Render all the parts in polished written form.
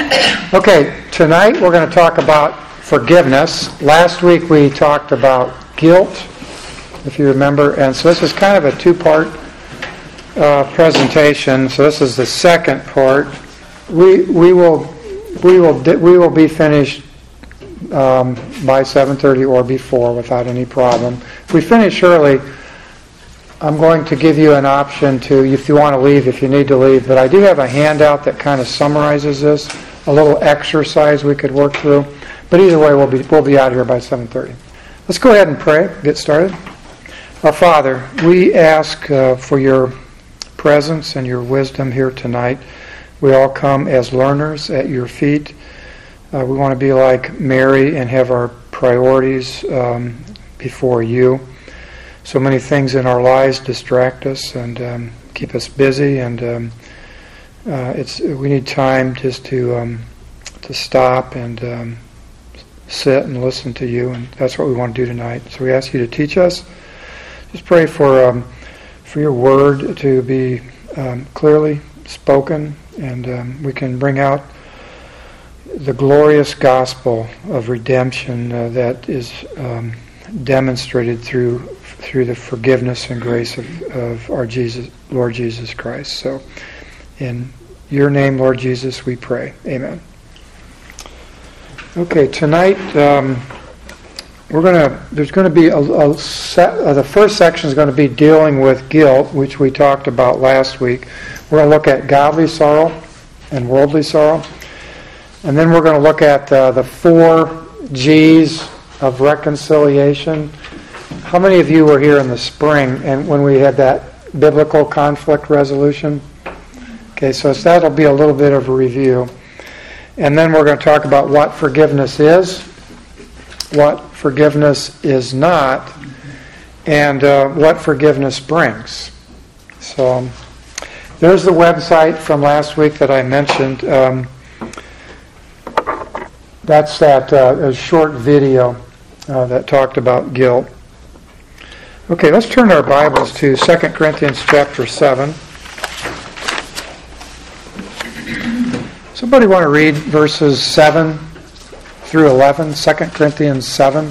Okay, tonight we're going to talk about forgiveness. Last week we talked about guilt, if you remember, and so this is kind of a two-part presentation. So this is the second part. We will be finished by 7:30 or before without any problem. If we finish early, I'm going to give you an option to, if you want to leave, if you need to leave. But I do have a handout that kind of summarizes this, a little exercise we could work through. But either way, we'll be out here by 7:30. Let's go ahead and pray. Get started. Our Father, we ask for your presence and your wisdom here tonight. We all come as learners at your feet. We want to be like Mary and have our priorities before you. So many things in our lives distract us and keep us busy, and we need time just to stop and sit and listen to you, and that's what we want to do tonight. So we ask you to teach us. Just pray for your word to be clearly spoken, and we can bring out the glorious gospel of redemption that is demonstrated through the forgiveness and grace of our Lord Jesus Christ. So, in your name, Lord Jesus, we pray. Amen. Okay, tonight there's going to be the first section is going to be dealing with guilt, which we talked about last week. We're going to look at godly sorrow and worldly sorrow. And then we're going to look at the 4 G's of reconciliation. How many of you were here in the spring and when we had that biblical conflict resolution? Okay, so that'll be a little bit of a review. And then we're going to talk about what forgiveness is, what forgiveness is not, and what forgiveness brings. So there's the website from last week that I mentioned. That's a short video that talked about guilt. Okay, let's turn our Bibles to 2 Corinthians chapter 7. Somebody want to read verses 7 through 11, 2 Corinthians 7.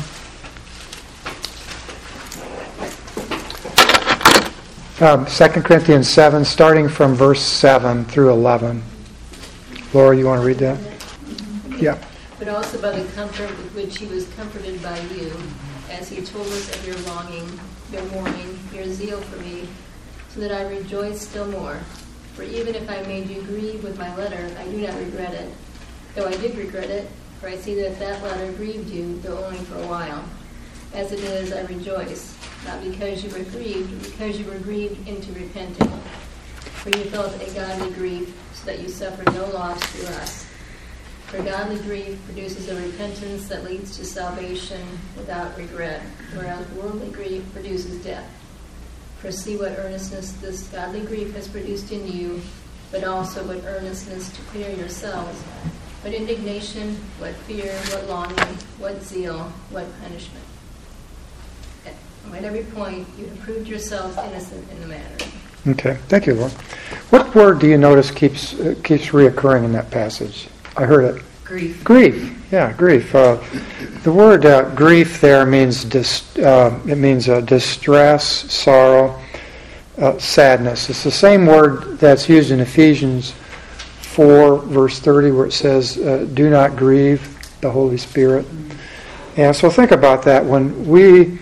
Second Corinthians 7, starting from verse 7 through 11. Laura, you want to read that? Yeah. But also by the comfort with which he was comforted by you, as he told us of your longing, your mourning, your zeal for me, so that I rejoice still more. For even if I made you grieve with my letter, I do not regret it. Though I did regret it, for I see that letter grieved you, though only for a while. As it is, I rejoice, not because you were grieved, but because you were grieved into repenting. For you felt a godly grief, so that you suffered no loss through us. For godly grief produces a repentance that leads to salvation without regret, whereas worldly grief produces death. For see what earnestness this godly grief has produced in you, but also what earnestness to clear yourselves, what indignation, what fear, what longing, what zeal, what punishment. At every point, you have proved yourselves innocent in the matter. Okay, thank you, Lord. What word do you notice keeps reoccurring in that passage? I heard it. Grief. Grief. Yeah, grief. The word grief there means distress, sorrow, sadness. It's the same word that's used in Ephesians 4, verse 30, where it says, "Do not grieve the Holy Spirit." And so think about that. When we,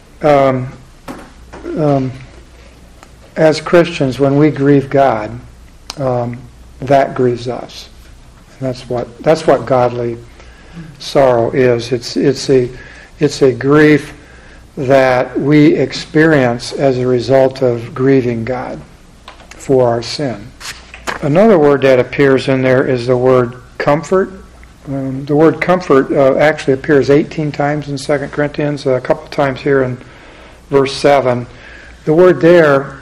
as Christians, when we grieve God, that grieves us. That's what godly sorrow is. It's a grief that we experience as a result of grieving God for our sin. Another word that appears in there is the word comfort. The word comfort actually appears 18 times in 2 Corinthians, a couple times here in verse 7. The word there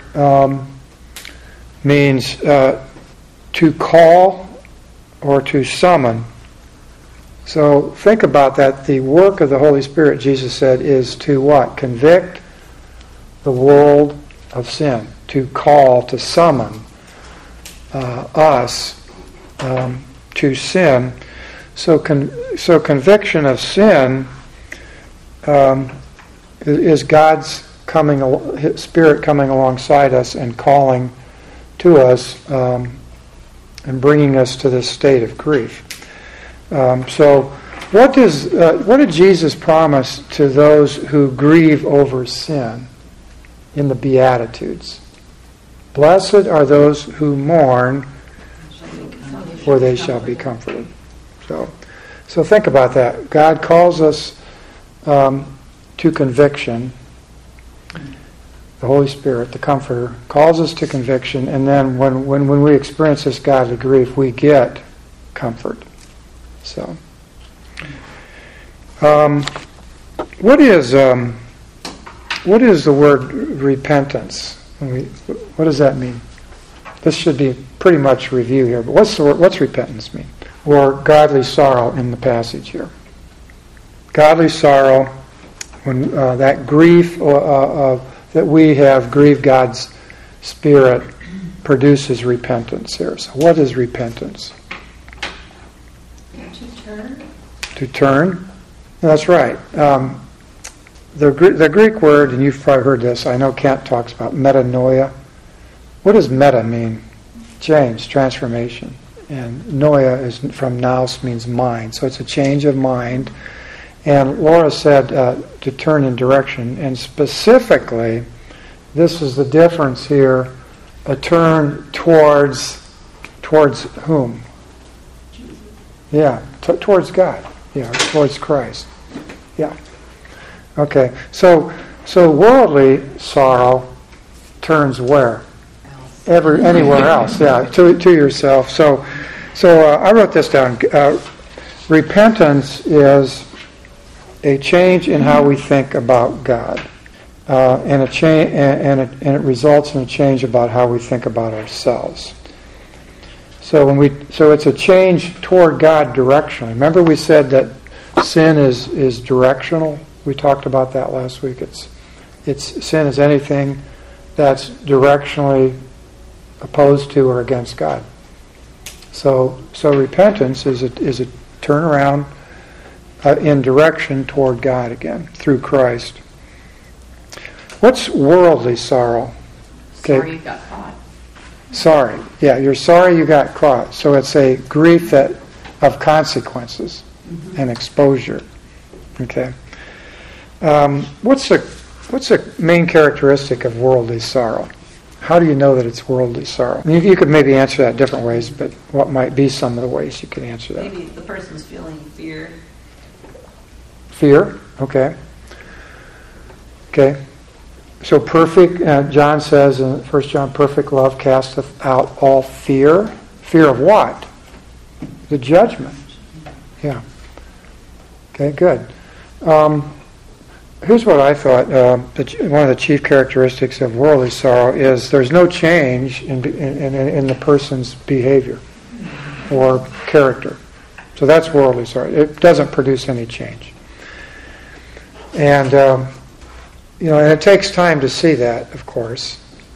means to call or to summon. So think about that. The work of the Holy Spirit, Jesus said, is to what? Convict the world of sin. To call, to summon us to sin. So conviction of sin is God's His Spirit coming alongside us and calling to us and bringing us to this state of grief. So what did Jesus promise to those who grieve over sin in the Beatitudes? Blessed are those who mourn, for they shall be comforted. So think about that. God calls us to conviction. The Holy Spirit, the Comforter, calls us to conviction, and then when we experience this godly grief, we get comfort. So, what is the word repentance? What does that mean? This should be pretty much review here, but what's repentance mean? Or godly sorrow in the passage here. Godly sorrow, when that grief that we have grieved God's Spirit produces repentance here. So what is repentance? To turn. To turn? That's right. The Greek word, and you've probably heard this, I know Kent talks about metanoia. What does meta mean? Change, transformation. And noia is from nous, means mind. So it's a change of mind. And Laura said to turn in direction. And specifically, this is the difference here, a turn towards whom? Jesus. Yeah, towards God. Yeah, towards Christ. Yeah. Okay, so worldly sorrow turns where? Anywhere else. Yeah, to yourself. So I wrote this down. Repentance is a change in how we think about God, and it results in a change about how we think about ourselves. So it's a change toward God directionally. Remember, we said that sin is directional. We talked about that last week. It's sin is anything that's directionally opposed to or against God. So repentance is a turnaround in direction toward God again through Christ. What's worldly sorrow? Okay. Sorry you got caught. Sorry. Yeah, you're sorry you got caught. So it's a grief of consequences and exposure. Okay. What's the main characteristic of worldly sorrow? How do you know that it's worldly sorrow? You could maybe answer that different ways, but what might be some of the ways you could answer that? Maybe the person's feeling fear. Fear? Okay. Okay. So perfect, John says in 1 John, perfect love casteth out all fear. Fear of what? The judgment. Yeah. Okay, good. Here's what I thought. One of the chief characteristics of worldly sorrow is there's no change in the person's behavior or character. So that's worldly sorrow. It doesn't produce any change. And and it takes time to see that, of course.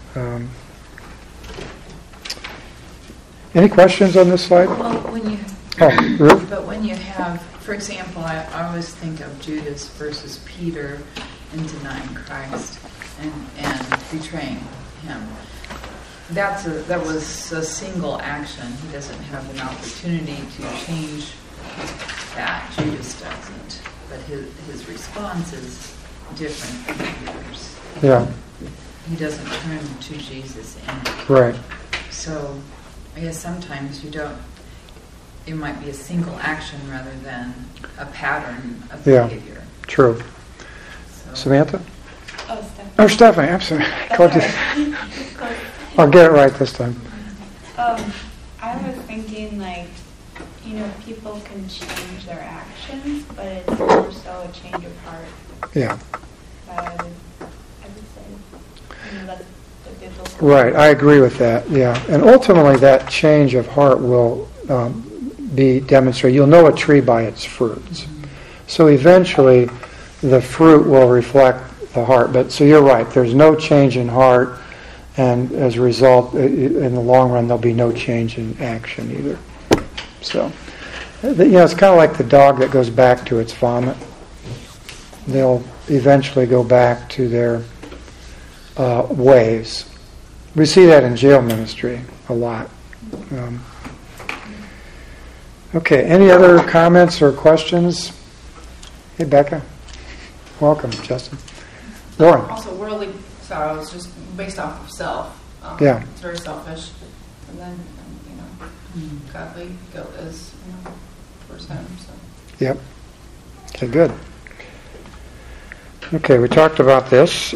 Any questions on this slide? Well, Ruth? but when you have, for example, I always think of Judas versus Peter in denying Christ and betraying him. That was a single action. He doesn't have an opportunity to change that. Judas doesn't, but his response is different from Peter's. Yeah. He doesn't turn to Jesus in. Right. So I guess sometimes it might be a single action rather than a pattern of behavior. True. So. Samantha? Oh, Stephanie. Oh, Stephanie, I'm sorry. I'll get it right this time. I was thinking, people can change their actions, but it's more so a change of heart. Yeah. I would say. That's the biblical. Right, I agree with that, yeah. And ultimately that change of heart will be demonstrated. You'll know a tree by its fruits. So eventually the fruit will reflect the heart. But so you're right, there's no change in heart, and as a result, in the long run, there'll be no change in action either. So, it's kind of like the dog that goes back to its vomit. They'll eventually go back to their ways. We see that in jail ministry a lot. Okay, any other comments or questions? Hey, Becca. Welcome, Justin. Lauren. Also, worldly sorrow is just based off of self. Yeah. It's very selfish. And then, godly guilt is, towards him. So. Yep. Okay, good. Okay, we talked about this.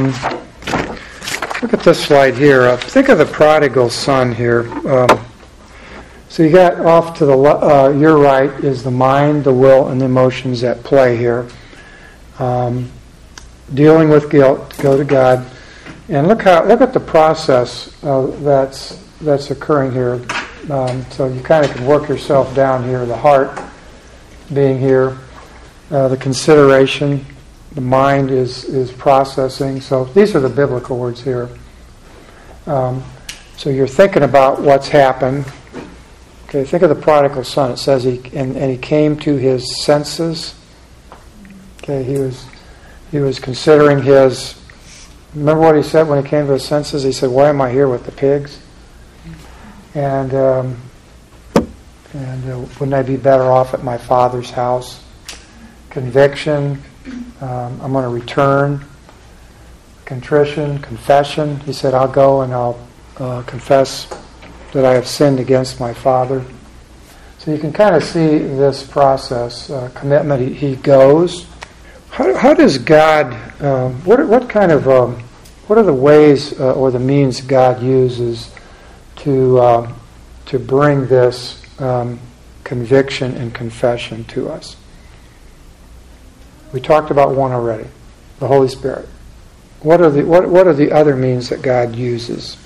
Look at this slide here. Think of the prodigal son here. So you got off to the your right is the mind, the will, and the emotions at play here. Dealing with guilt, go to God, and look at the process that's occurring here. So you kind of can work yourself down here. The heart being here, the consideration, the mind is processing. So these are the biblical words here. So you're thinking about what's happened. Okay, think of the prodigal son. It says he came to his senses. Okay, he was considering his. Remember what he said when he came to his senses? He said, "Why am I here with the pigs? And wouldn't I be better off at my father's house?" Conviction. I'm going to return. Contrition, confession. He said, "I'll go and I'll confess that I have sinned against my father." So you can kind of see this process, commitment. He goes. How does God? What are the ways or the means God uses to bring this conviction and confession to us? We talked about one already, the Holy Spirit. What are the other means that God uses?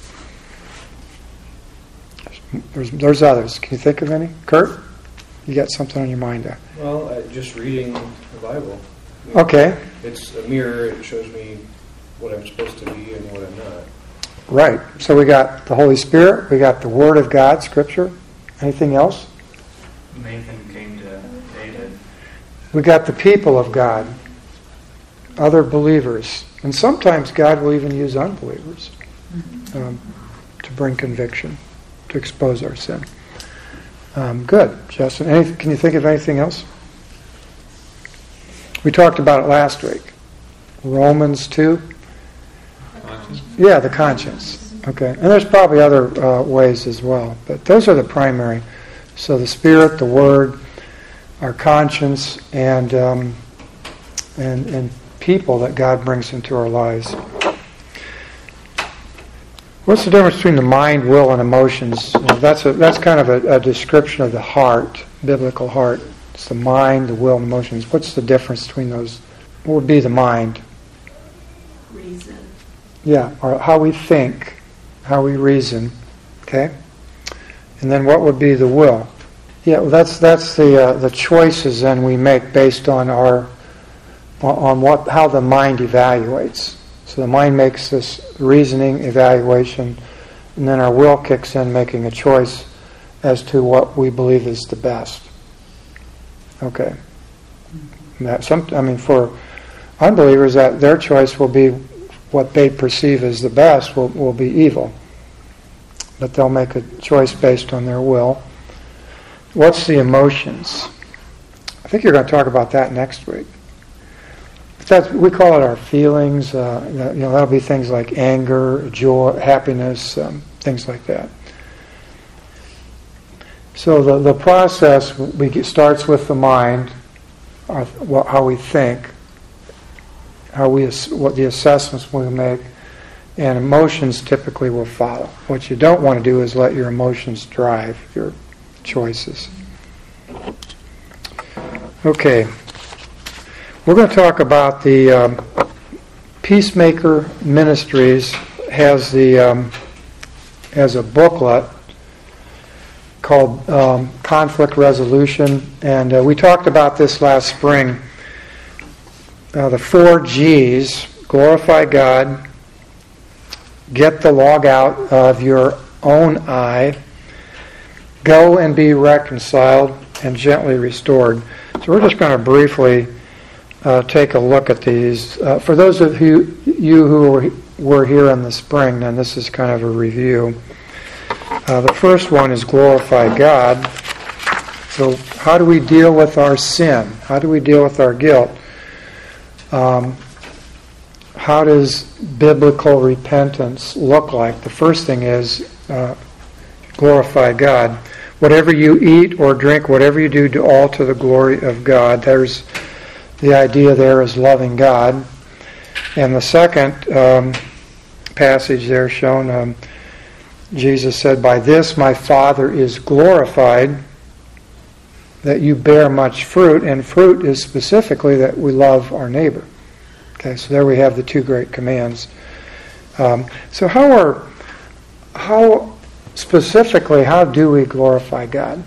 There's others. Can you think of any? Kurt, you got something on your mind there? Well, just reading the Bible. Okay. It's a mirror. It shows me what I'm supposed to be and what I'm not. Right. So we got the Holy Spirit. We got the Word of God, Scripture. Anything else? Nathan came to David. We got the people of God, other believers, and sometimes God will even use unbelievers to bring conviction, to expose our sin. Good, Justin. Can you think of anything else? We talked about it last week. Romans 2. Conscience. Yeah, the conscience. Okay, and there's probably other ways as well, but those are the primary. So the Spirit, the Word, our conscience, and people that God brings into our lives. What's the difference between the mind, will, and emotions? That's kind of a description of the heart, biblical heart. It's the mind, the will, and emotions. What's the difference between those? What would be the mind? Reason. Yeah, or how we think, how we reason. Okay? And then what would be the will? Yeah, well, that's the choices then we make based on how the mind evaluates. So the mind makes this reasoning evaluation, and then our will kicks in, making a choice as to what we believe is the best. Okay. For unbelievers, that their choice will be what they perceive as the best will be evil, but they'll make a choice based on their will. What's the emotions? I think you're going to talk about that next week. We call it our feelings. That'll be things like anger, joy, happiness, things like that. So the process starts with the mind, how we think, what the assessments we make, and emotions typically will follow. What you don't want to do is let your emotions drive your choices. Okay. We're going to talk about the Peacemaker Ministries has a booklet called Conflict Resolution, and we talked about this last spring. The 4 G's: glorify God, get the log out of your own eye, Go and be reconciled and gently restored. So we're just going to briefly take a look at these. For those of you who were here in the spring, then this is kind of a review. The first one is glorify God. So how do we deal with our sin? How do we deal with our guilt? How does biblical repentance look like? The first thing is glorify God. Whatever you eat or drink, whatever you do all to the glory of God. There's the idea there is loving God. And the second passage there shown, Jesus said, by this my Father is glorified, that you bear much fruit, and fruit is specifically that we love our neighbor. Okay, so there we have the two great commands. So how specifically, how do we glorify God?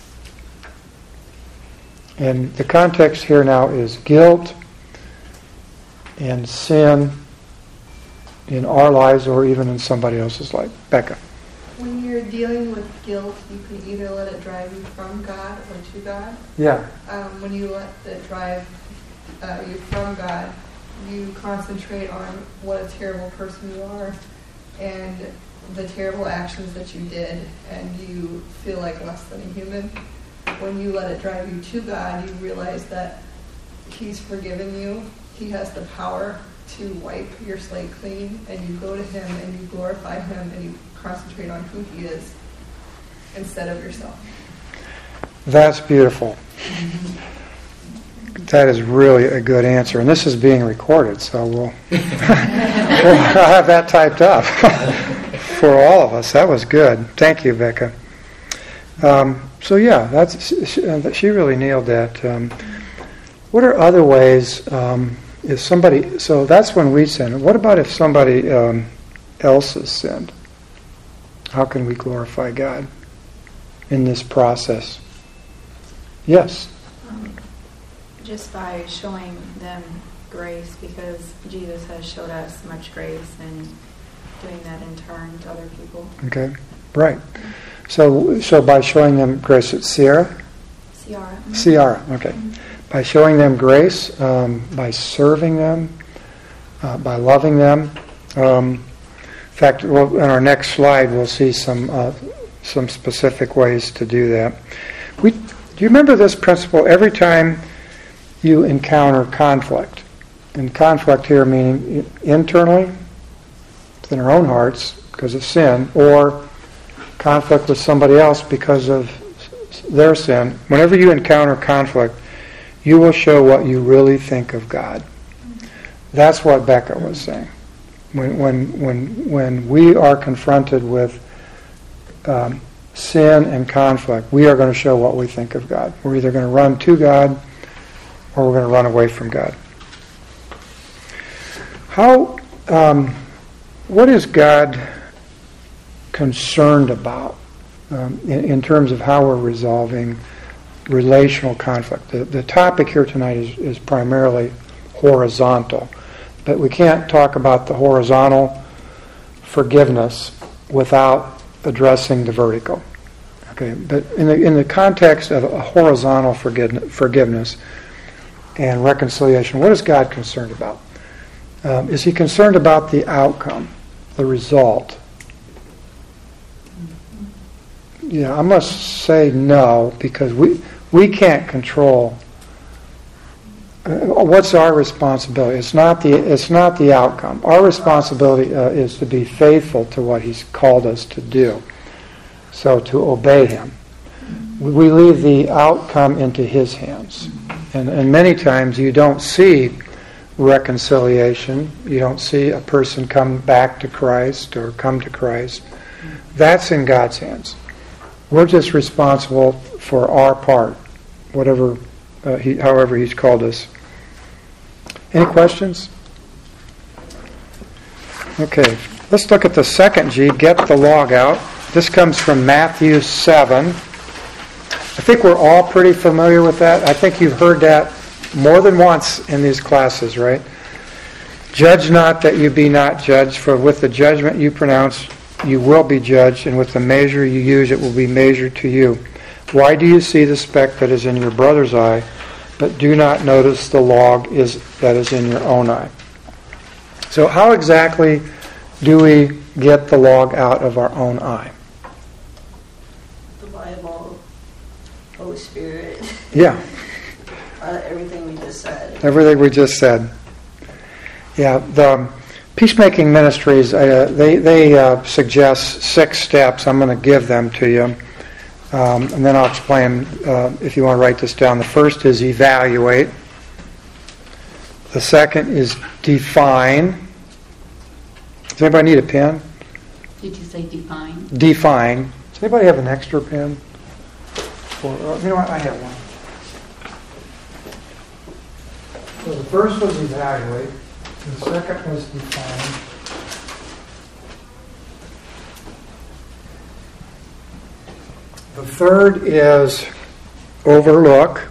And the context here now is guilt and sin in our lives or even in somebody else's life. Becca. When you're dealing with guilt, you can either let it drive you from God or to God. Yeah. When you let it drive you from God, you concentrate on what a terrible person you are and the terrible actions that you did, and you feel like less than a human. When you let it drive you to God, you realize that He's forgiven you. He has the power to wipe your slate clean, and you go to Him and you glorify Him and you concentrate on who He is instead of yourself. That's beautiful. That is really a good answer. And this is being recorded, so we'll have that typed up for all of us. That was good. Thank you, Becca. So yeah, she really nailed that. What are other ways if somebody... So that's when we sin. What about if somebody else has sinned? How can we glorify God in this process? Yes? Just by showing them grace, because Jesus has showed us much grace, and doing that in turn to other people. Okay, right. So by showing them grace, it's Ciara? Ciara, okay. By showing them grace, by serving them, by loving them. In fact, in our next slide, we'll see some specific ways to do that. Do you remember this principle? Every time you encounter conflict, and conflict here meaning internally, within our own hearts because of sin, or conflict with somebody else because of their sin, whenever you encounter conflict, you will show what you really think of God. That's what Becca was saying. When we are confronted with sin and conflict, we are going to show what we think of God. We're either going to run to God or we're going to run away from God. What is God concerned about in terms of how we're resolving relational conflict? The topic here tonight is primarily horizontal, but we can't talk about the horizontal forgiveness without addressing the vertical. Okay, but in the context of a horizontal forgiveness and reconciliation, what is God concerned about? Is He concerned about the outcome, the result? Yeah, I must say no, because we can't control. What's our responsibility? It's not the outcome. Our responsibility is to be faithful to what He's called us to do. So to obey Him. We leave the outcome into His hands. And many times you don't see reconciliation. You don't see a person come back to Christ or come to Christ. That's in God's hands. We're just responsible for our part, however He's called us. Any questions? Okay, let's look at the second G, get the log out. This comes from Matthew 7. I think we're all pretty familiar with that. I think you've heard that more than once in these classes, right? Judge not that you be not judged, for with the judgment you pronounce, you will be judged, and with the measure you use, it will be measured to you. Why do you see the speck that is in your brother's eye, but do not notice the log that is in your own eye? So how exactly do we get the log out of our own eye? The Bible, Holy Spirit, Yeah, everything we just said. everything we just said. Yeah, the Peacemaking Ministries, they suggest 6 steps. I'm going to give them to you. And then I'll explain if you want to write this down. The first is evaluate. The second is define. Does anybody need a pen? Did you say define? Define. Does anybody have an extra pen? Or, you know what? I have one. So the first was evaluate. The second was define. The third is overlook.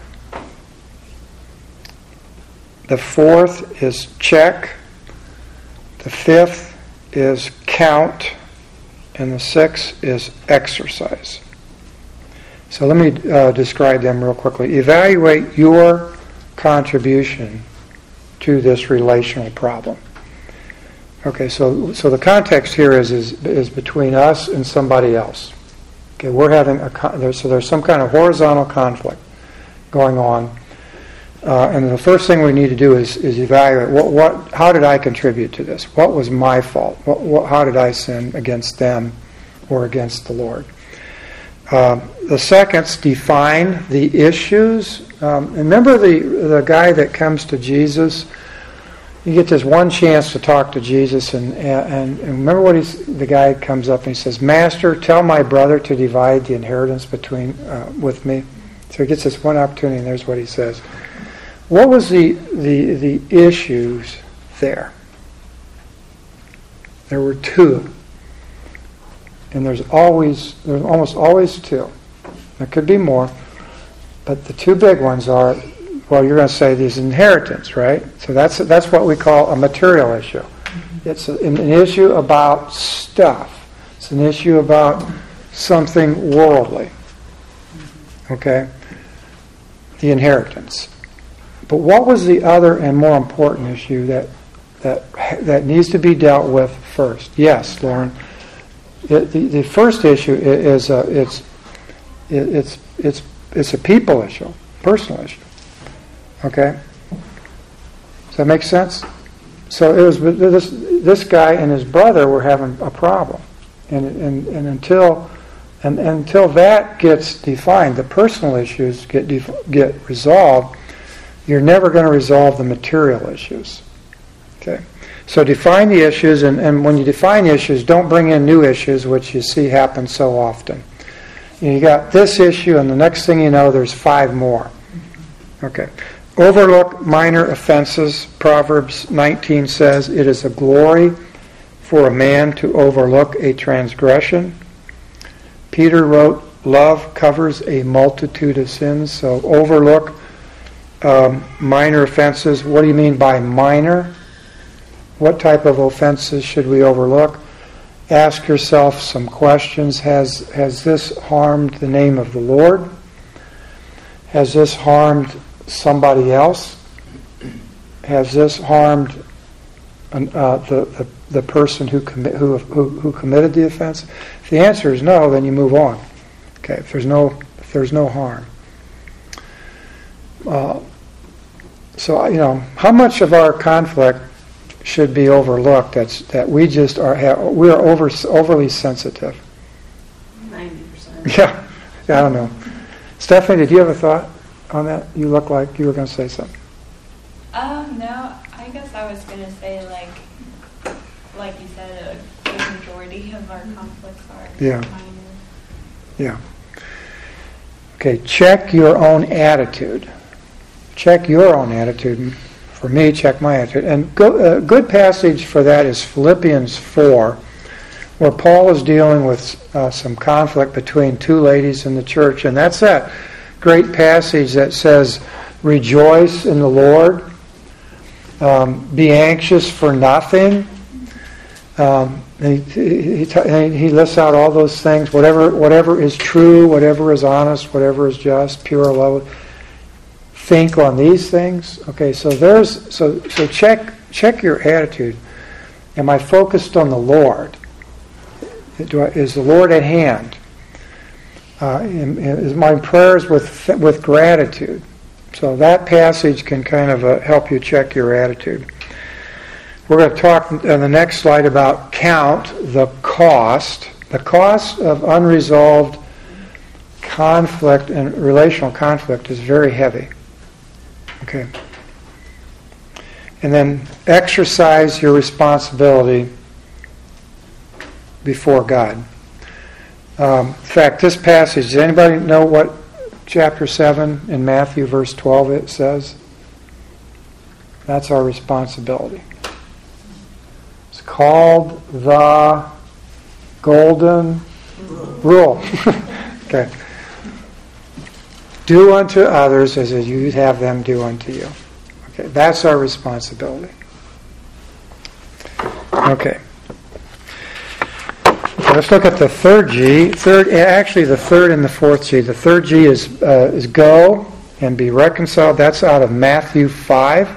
The fourth is check. The fifth is count. And the sixth is exercise. So let me describe them real quickly. Evaluate your contribution to this relational problem. Okay, so the context here is between us and somebody else. Okay, we're having there's some kind of horizontal conflict going on, and the first thing we need to do is evaluate how did I contribute to this? What was my fault? How did I sin against them or against the Lord? The second's define the issues. Remember the guy that comes to Jesus. You get this one chance to talk to Jesus, and remember what the guy comes up and he says, "Master, tell my brother to divide the inheritance with me." So he gets this one opportunity, and there's what he says. What was the issues there? There were 2, and there's almost always 2. There could be more, but the 2 big ones are. Well, you're going to say these inheritance, right? So that's what we call a material issue. It's an issue about stuff. It's an issue about something worldly. Okay? The inheritance. But what was the other and more important issue that needs to be dealt with first? Yes, Lauren. The first issue is it's a people issue, personal issue. Okay? Does that make sense? So it was this guy and his brother were having a problem, and until that gets defined, the personal issues get resolved. You're never going to resolve the material issues. Okay? So define the issues, and when you define issues, don't bring in new issues, which you see happen so often. You got this issue, and the next thing you know, there's 5 more. Okay. Overlook minor offenses. Proverbs 19 says, "It is a glory for a man to overlook a transgression." Peter wrote, "Love covers a multitude of sins." So overlook minor offenses. What do you mean by minor? What type of offenses should we overlook? Ask yourself some questions. Has this harmed the name of the Lord? Has this harmed somebody else? Has this harmed the person who committed the offense? If the answer is no, then you move on. Okay, if there's no harm. So how much of our conflict should be overlooked? That we just we are overly sensitive. 90%. Yeah, I don't know. Stephanie, did you have a thought on that? You look like you were going to say something. No, I guess I was going to say, like you said, a good majority of our conflicts are minor. Yeah. Okay, check your own attitude. Check your own attitude. For me, check my attitude. And a good passage for that is Philippians 4, where Paul is dealing with some conflict between 2 ladies in the church. And that's that great passage that says, "Rejoice in the Lord. Be anxious for nothing. He lists out all those things, whatever is true, whatever is honest, whatever is just, pure, lovely. Think on these things. Okay, so check your attitude. Am I focused on the Lord? Is the Lord at hand? Is my prayers with gratitude? So that passage can kind of help you check your attitude. We're going to talk on the next slide about count the cost. The cost of unresolved conflict and relational conflict is very heavy. Okay. And then exercise your responsibility before God. In fact, this passage, does anybody know what chapter 7 in Matthew verse 12 it says? That's our responsibility. It's called the Golden Rule. Okay. Do unto others as you'd have them do unto you. Okay, that's our responsibility. Okay. Let's look at the third G. Actually, the third and the fourth G. The third G is go and be reconciled. That's out of Matthew 5.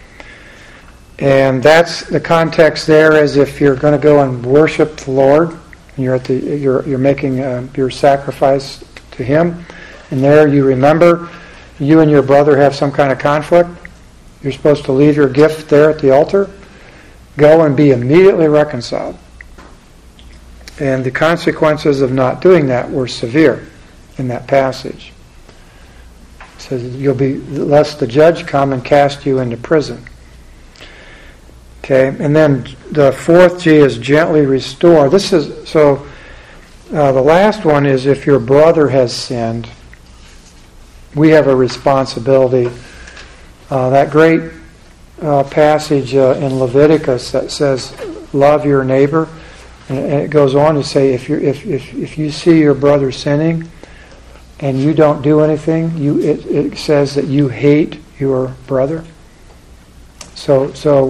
And that's the context there is if you're going to go and worship the Lord, and you're making your sacrifice to Him, and there you remember you and your brother have some kind of conflict. You're supposed to leave your gift there at the altar. Go and be immediately reconciled. And the consequences of not doing that were severe in that passage. It says you'll be, lest the judge come and cast you into prison. Okay, and then the fourth G is gently restore. This is so. The last one is if your brother has sinned, we have a responsibility. That great passage in Leviticus that says, "Love your neighbor," and it goes on to say, if you see your brother sinning, and you don't do anything, it says that you hate your brother. So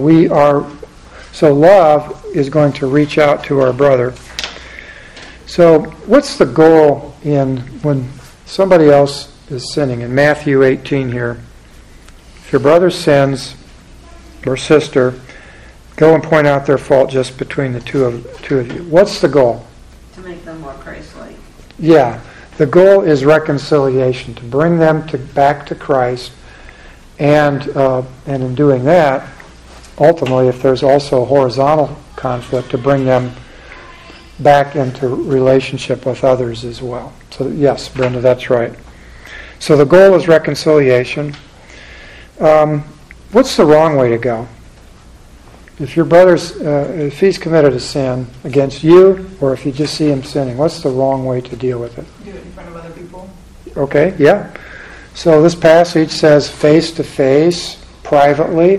love is going to reach out to our brother. So what's the goal in when somebody else is sinning? In Matthew 18 here, if your brother sins or sister, go and point out their fault just between the two of you. What's the goal? To make them more Christ-like. Yeah, the goal is reconciliation, to bring them back to Christ. And in doing that, ultimately, if there's also horizontal conflict, to bring them back into relationship with others as well. So yes, Brenda, that's right. So the goal is reconciliation. What's the wrong way to go? If your brother's, if he's committed a sin against you, or if you just see him sinning, what's the wrong way to deal with it? Do it in front of other people. Okay, yeah. So this passage says face-to-face, privately.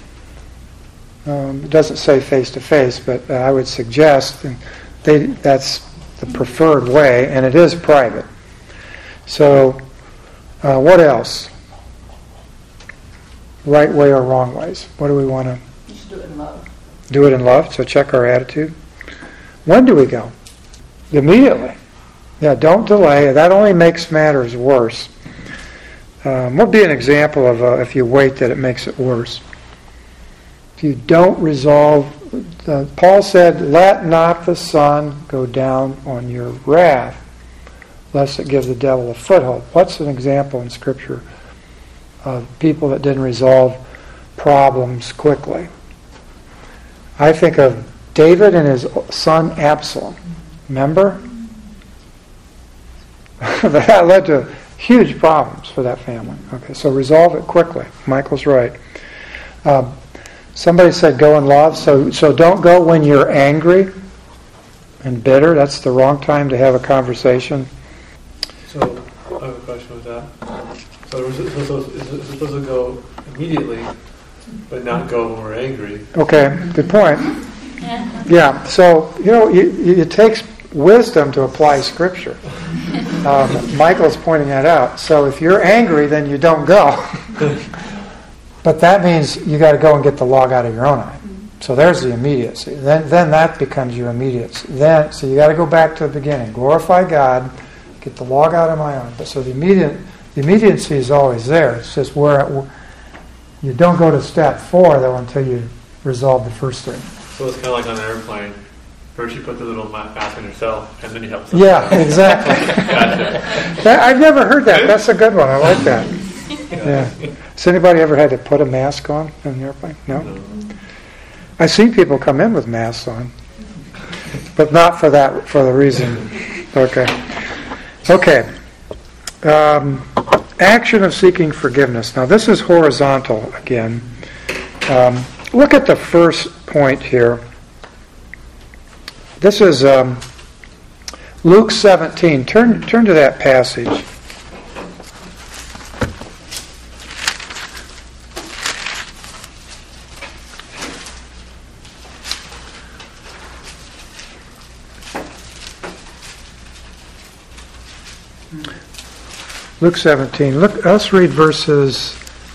It doesn't say face-to-face, but I would suggest that's the preferred way, and it is private. So what else? Right way or wrong ways? What do we want to... You should do it in love. Do it in love, so check our attitude. When do we go? Immediately. Yeah, don't delay. That only makes matters worse. What would be an example of if you wait that it makes it worse? If you don't resolve, Paul said, let not the sun go down on your wrath, lest it give the devil a foothold. What's an example in Scripture of people that didn't resolve problems quickly? I think of David and his son Absalom. Remember? That led to huge problems for that family. Okay, so resolve it quickly. Michael's right. Somebody said go in love, so don't go when you're angry and bitter. That's the wrong time to have a conversation. So I have a question with that. So is it supposed to go immediately, but not go when we're angry? Okay, good point. Yeah, so it takes wisdom to apply Scripture. Michael's pointing that out. So if you're angry, then you don't go. But that means you got to go and get the log out of your own eye. So there's the immediacy. Then that becomes your immediacy. So you got to go back to the beginning. Glorify God, get the log out of my arm. So the immediacy is always there. It's just where you don't go to step 4 though until you resolve the first 3. So it's kind of like on an airplane. First you put the little mask on yourself, and then you help someone else. Yeah, exactly. Gotcha. I've never heard that. That's a good one. I like that. Yeah. Has anybody ever had to put a mask on in an airplane? No? I've seen people come in with masks on, but not for the reason. Okay. Action of seeking forgiveness. Now this is horizontal again. Look at the first point here. This is Luke 17. Turn to that passage. Luke 17. Let's read verses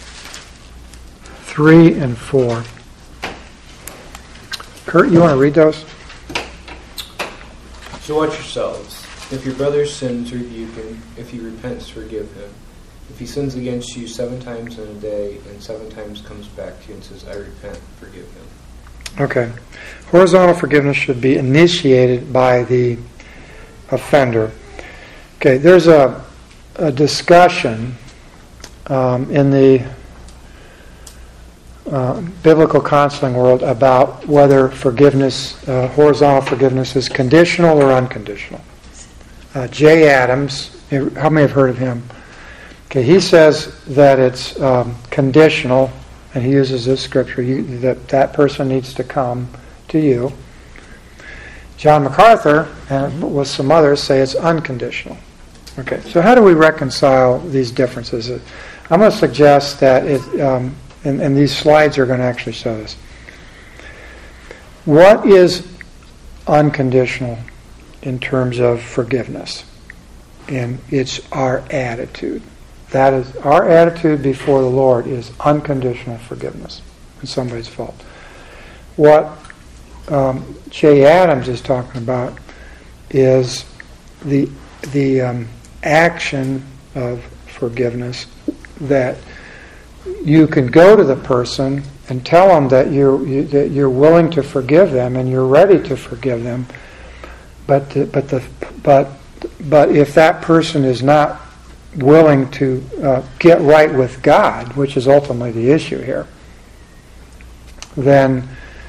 3 and 4. Kurt, you want to read those? So watch yourselves. If your brother sins, rebuke him. If he repents, forgive him. If he sins against you 7 times in a day and 7 times comes back to you and says, I repent, forgive him. Okay. Horizontal forgiveness should be initiated by the offender. Okay, there's a discussion in the biblical counseling world about whether forgiveness, horizontal forgiveness, is conditional or unconditional. Jay Adams, how many have heard of him? Okay, he says that it's conditional, and he uses this scripture, that person needs to come to you. John MacArthur, and with some others, say it's unconditional. Okay, so how do we reconcile these differences? I'm going to suggest that and these slides are going to actually show this. What is unconditional in terms of forgiveness? And it's our attitude. That is, our attitude before the Lord is unconditional forgiveness when somebody's fault. What Jay Adams is talking about is the action of forgiveness, that you can go to the person and tell them that you're willing to forgive them and you're ready to forgive them, but if that person is not willing to get right with God, which is ultimately the issue here, then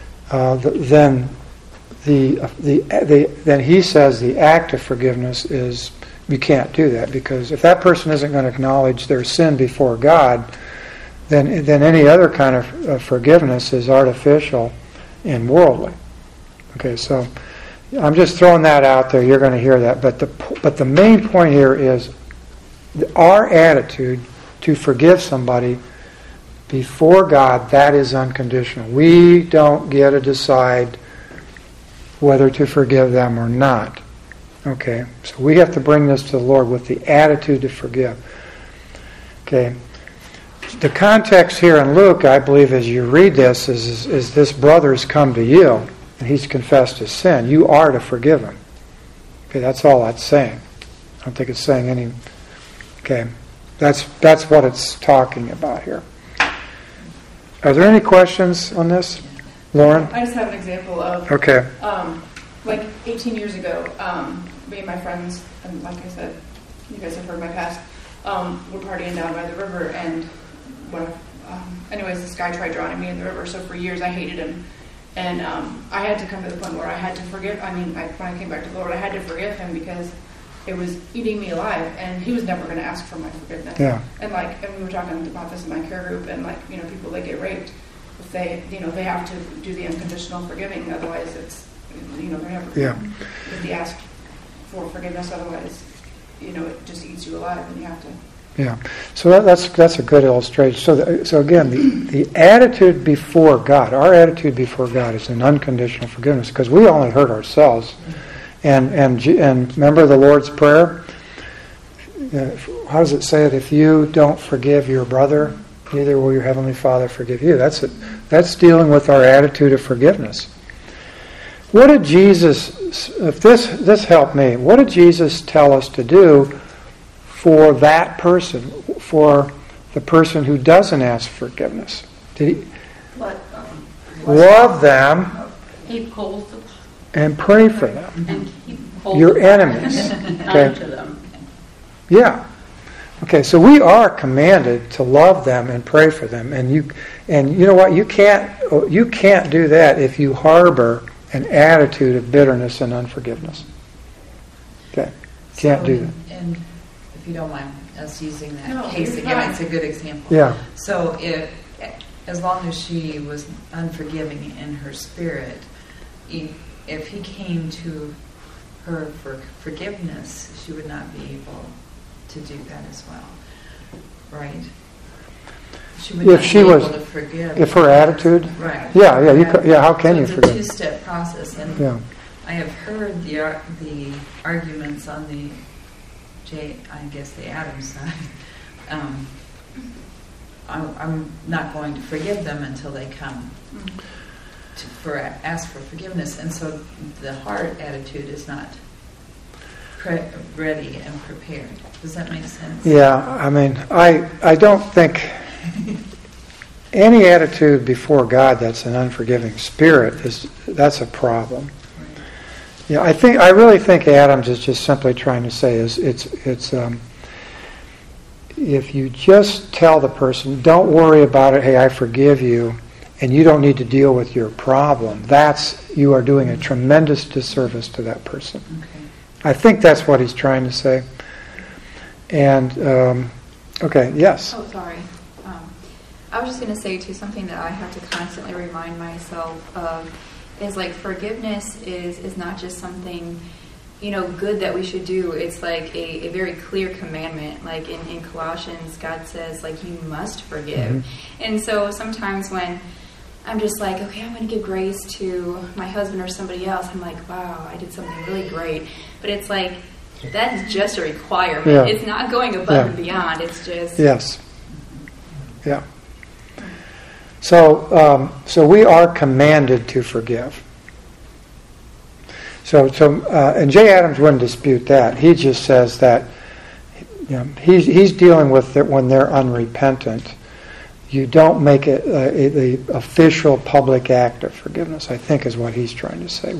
he says the act of forgiveness is, you can't do that, because if that person isn't going to acknowledge their sin before God, then any other kind of forgiveness is artificial and worldly. Okay, so I'm just throwing that out there. You're going to hear that, but the main point here is our attitude to forgive somebody before God. That is unconditional. We don't get to decide whether to forgive them or not. Okay, so we have to bring this to the Lord with the attitude to forgive. Okay, the context here in Luke, I believe, as you read this, is this brother's come to you and he's confessed his sin. You are to forgive him. Okay, that's all that's saying. I don't think it's saying any. Okay, that's what it's talking about here. Are there any questions on this, Lauren? I just have an example of. Okay. Like 18 years ago, me and my friends, and like I said, you guys have heard my past, were partying down by the river, and anyways, this guy tried drowning me in the river, so for years I hated him. And I had to come to the point where I had to forgive. When I came back to the Lord, I had to forgive him because it was eating me alive, and he was never going to ask for my forgiveness. Yeah. And we were talking about this in my care group, and people that get raped, if they have to do the unconditional forgiving, otherwise it's, they're never. Yeah. If they ask for forgiveness, otherwise, it just eats you alive, and you have to. Yeah. So that's a good illustration. So again, the attitude before God, our attitude before God is an unconditional forgiveness, because we only hurt ourselves. And remember the Lord's Prayer? How does it say it? If you don't forgive your brother, neither will your Heavenly Father forgive you. That's dealing with our attitude of forgiveness. What did Jesus, if this helped me, what did Jesus tell us to do for that person, for the person who doesn't ask forgiveness? Did he love them Keep cold and pray for them? and keep cold Your enemies. Okay. unto them. Yeah. Okay, so we are commanded to love them and pray for them, and you know what? You can't do that if you harbor an attitude of bitterness and unforgiveness. Okay, can't do that. And if you don't mind us using that No, case you're again, fine. it's a good example. Yeah. So as long as she was unforgiving in her spirit, if he came to her for forgiveness, she would not be able to do that as well, right? She would If not she be was- able to forgive. If her attitude, Right. yeah, how can So you it's forgive? a two-step process, and Yeah. I have heard the arguments on the Adams side. I'm not going to forgive them until they come ask for forgiveness, and so the heart attitude is not ready and prepared. Does that make sense? Yeah, I mean, I don't think any attitude before God that's an unforgiving spirit that's a problem. Yeah, I really think Adams is just simply trying to say is if you just tell the person, don't worry about it, hey, I forgive you, and you don't need to deal with your problem, you are doing a tremendous disservice to that person. Okay. I think that's what he's trying to say. And, okay, yes. Oh, sorry. I was just going to say, too, something that I have to constantly remind myself of is, like, forgiveness is not just something, good that we should do. It's, like, a very clear commandment. Like, in Colossians, God says, like, you must forgive. Mm-hmm. And so sometimes when I'm just like, okay, I'm going to give grace to my husband or somebody else, I'm like, wow, I did something really great. But it's like, that's just a requirement. Yeah. It's not going above and beyond. It's just... Yes. Yeah. So we are commanded to forgive. And Jay Adams wouldn't dispute that. He just says that he's dealing with it when they're unrepentant. You don't make it the official public act of forgiveness, I think is what he's trying to say.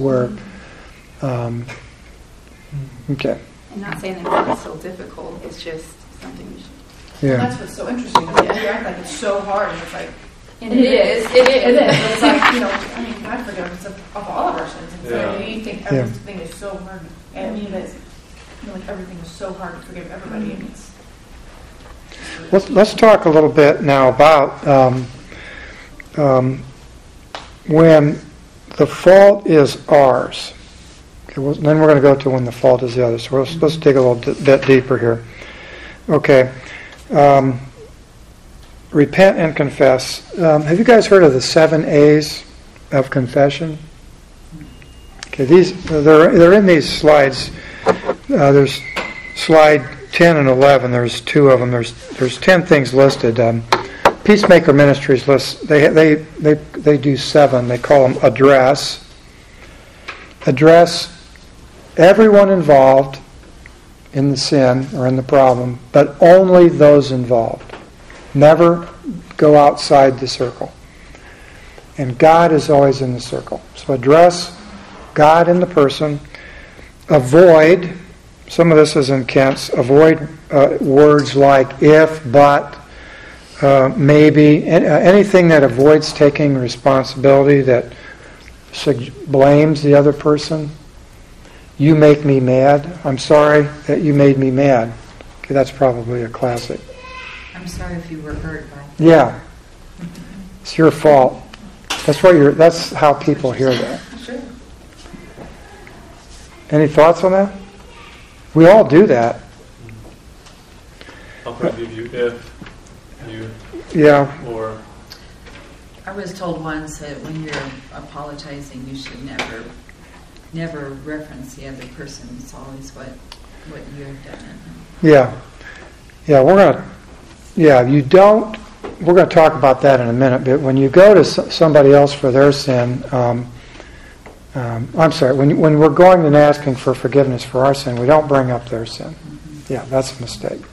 Okay. I'm not saying that it's so difficult. It's just something we should... Yeah. That's what's so interesting. We act like it's so hard, and it's like... And it is. It is. But it's like, God forgives us of all of our sins. And so we think everything is so hard. And it is. Like everything is so hard to forgive everybody. And it's... Let's talk a little bit now about when the fault is ours. Okay, then we're going to go to when the fault is the other. So let's dig a little bit deeper here. Okay. Repent and confess. Have you guys heard of the 7 A's of confession? Okay, they're in these slides. There's slide 10 and 11. There's 2 of them. There's 10 things listed. Peacemaker Ministries lists. They do 7. They call them address. Address everyone involved in the sin or in the problem, but only those involved. Never go outside the circle. And God is always in the circle. So address God in the person. Avoid, some of this is in Kent's, avoid words like if, but, maybe, anything that avoids taking responsibility, that blames the other person. You make me mad. I'm sorry that you made me mad. Okay, that's probably a classic. I'm sorry if you were hurt by that. Yeah. It's your fault. That's how people hear that. Sure. Any thoughts on that? We all do that. I'll forgive you if you... Yeah. Or... I was told once that when you're apologizing, you should never reference the other person. It's always what you have done. Yeah. Yeah, you don't we're going to talk about that in a minute, but when you go to somebody else for their sin, I'm sorry, when we're going and asking for forgiveness for our sin, we don't bring up their sin. Yeah, that's a mistake.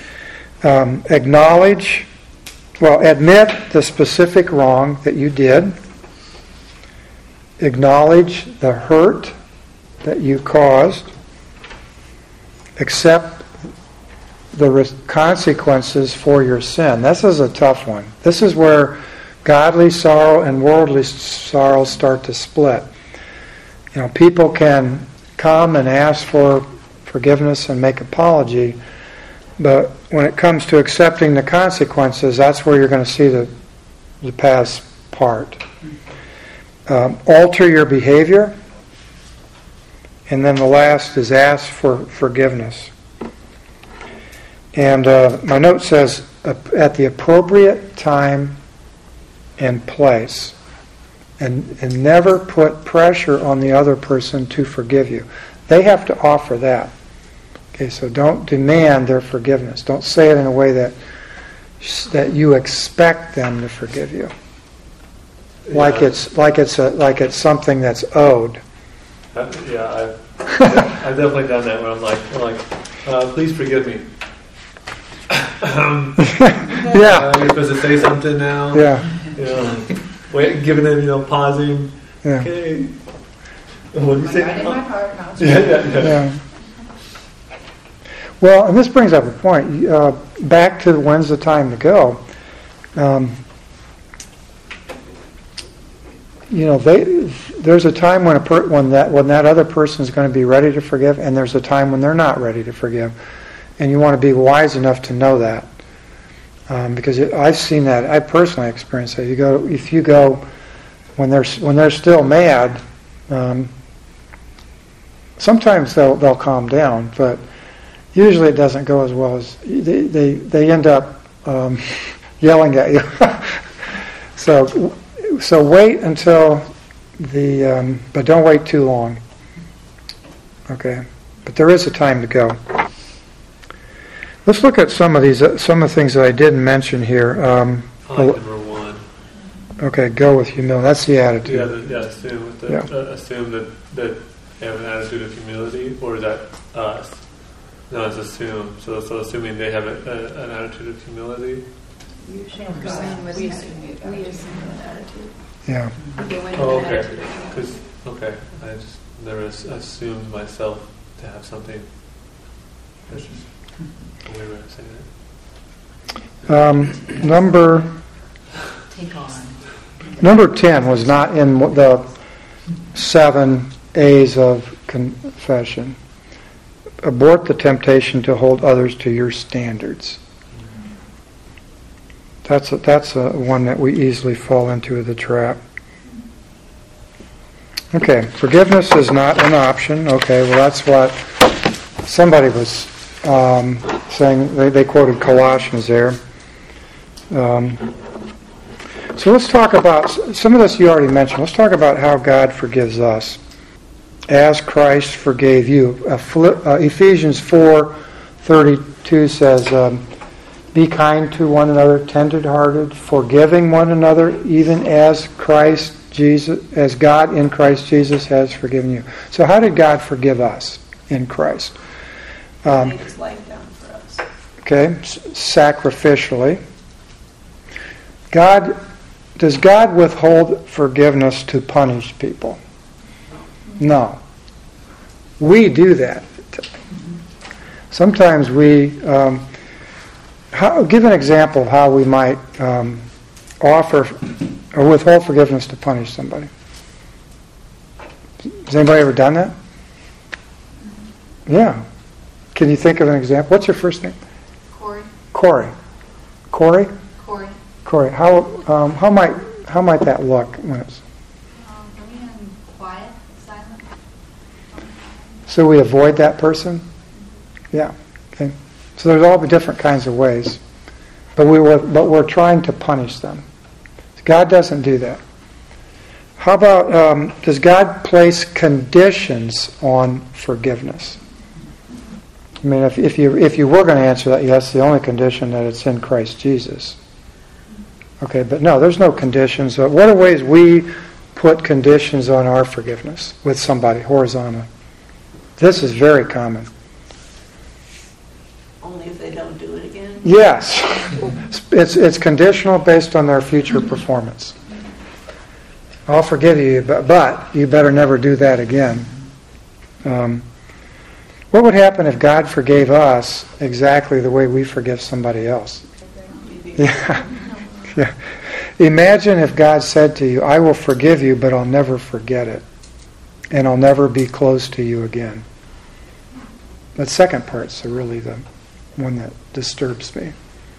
Admit the specific wrong that you did. Acknowledge the hurt that you caused. Accept the consequences for your sin. This is a tough one. This is where godly sorrow and worldly sorrow start to split. People can come and ask for forgiveness and make apology, but when it comes to accepting the consequences, that's where you're going to see the past part. Alter your behavior, and then the last is ask for forgiveness. And my note says, at the appropriate time and place. And never put pressure on the other person to forgive you. They have to offer that. Okay, so don't demand their forgiveness. Don't say it in a way that you expect them to forgive you. Like it's something that's owed. I've definitely done that where I'm like, please forgive me. Yeah. You're supposed to say something now. Yeah. Wait, giving them, pausing. Yeah. Okay. What do you say? I did my part. Now it's Yeah. Well, and this brings up a point. Back to when's the time to go. There's a time when that other person is going to be ready to forgive, and there's a time when they're not ready to forgive, and you want to be wise enough to know that. Because I've seen that. I personally experienced that. If you go when they're still mad, sometimes they'll calm down, but usually it doesn't go as well as they end up yelling at you. So wait until but don't wait too long. Okay, but there is a time to go. Let's look at some of the things that I didn't mention here. I like number 1. Okay, go with humility. That's the attitude. Assume that they have an attitude of humility, or is that us? No, it's assume. So assuming they have an attitude of humility. We assume that attitude. Yeah. Okay. Because I just never assumed myself to have something. That's just a weird way of saying it. Number 10 was not in the 7 A's of confession. Abort the temptation to hold others to your standards. That's a one that we easily fall into the trap. Okay, forgiveness is not an option. Okay, well that's what somebody was saying. They quoted Colossians there. So let's talk about some of this you already mentioned. Let's talk about how God forgives us. As Christ forgave you. Ephesians 4:32 says, be kind to one another, tender-hearted, forgiving one another, even as God in Christ Jesus has forgiven you. So how did God forgive us in Christ? He laid His life down for us. Okay, sacrificially. Does God withhold forgiveness to punish people? No. We do that. Sometimes we... give an example of how we might offer or withhold forgiveness to punish somebody. Has anybody ever done that? Yeah. Can you think of an example? What's your first name? Corey. Corey. Corey? Corey. Corey. How might that look when it's... For me, I'm quiet, silent. So we avoid that person? Yeah. Okay. So there's all the different kinds of ways, but we're trying to punish them. God doesn't do that. How about does God place conditions on forgiveness? I mean, if you were going to answer that, yes, the only condition that it's in Christ Jesus. Okay, but no, there's no conditions. What are ways we put conditions on our forgiveness with somebody horizontally? This is very common. Only if they don't do it again? Yes. It's conditional based on their future performance. I'll forgive you, but you better never do that again. What would happen if God forgave us exactly the way we forgive somebody else? Yeah. Yeah. Imagine if God said to you, I will forgive you, but I'll never forget it. And I'll never be close to you again. That second part's really the one that disturbs me.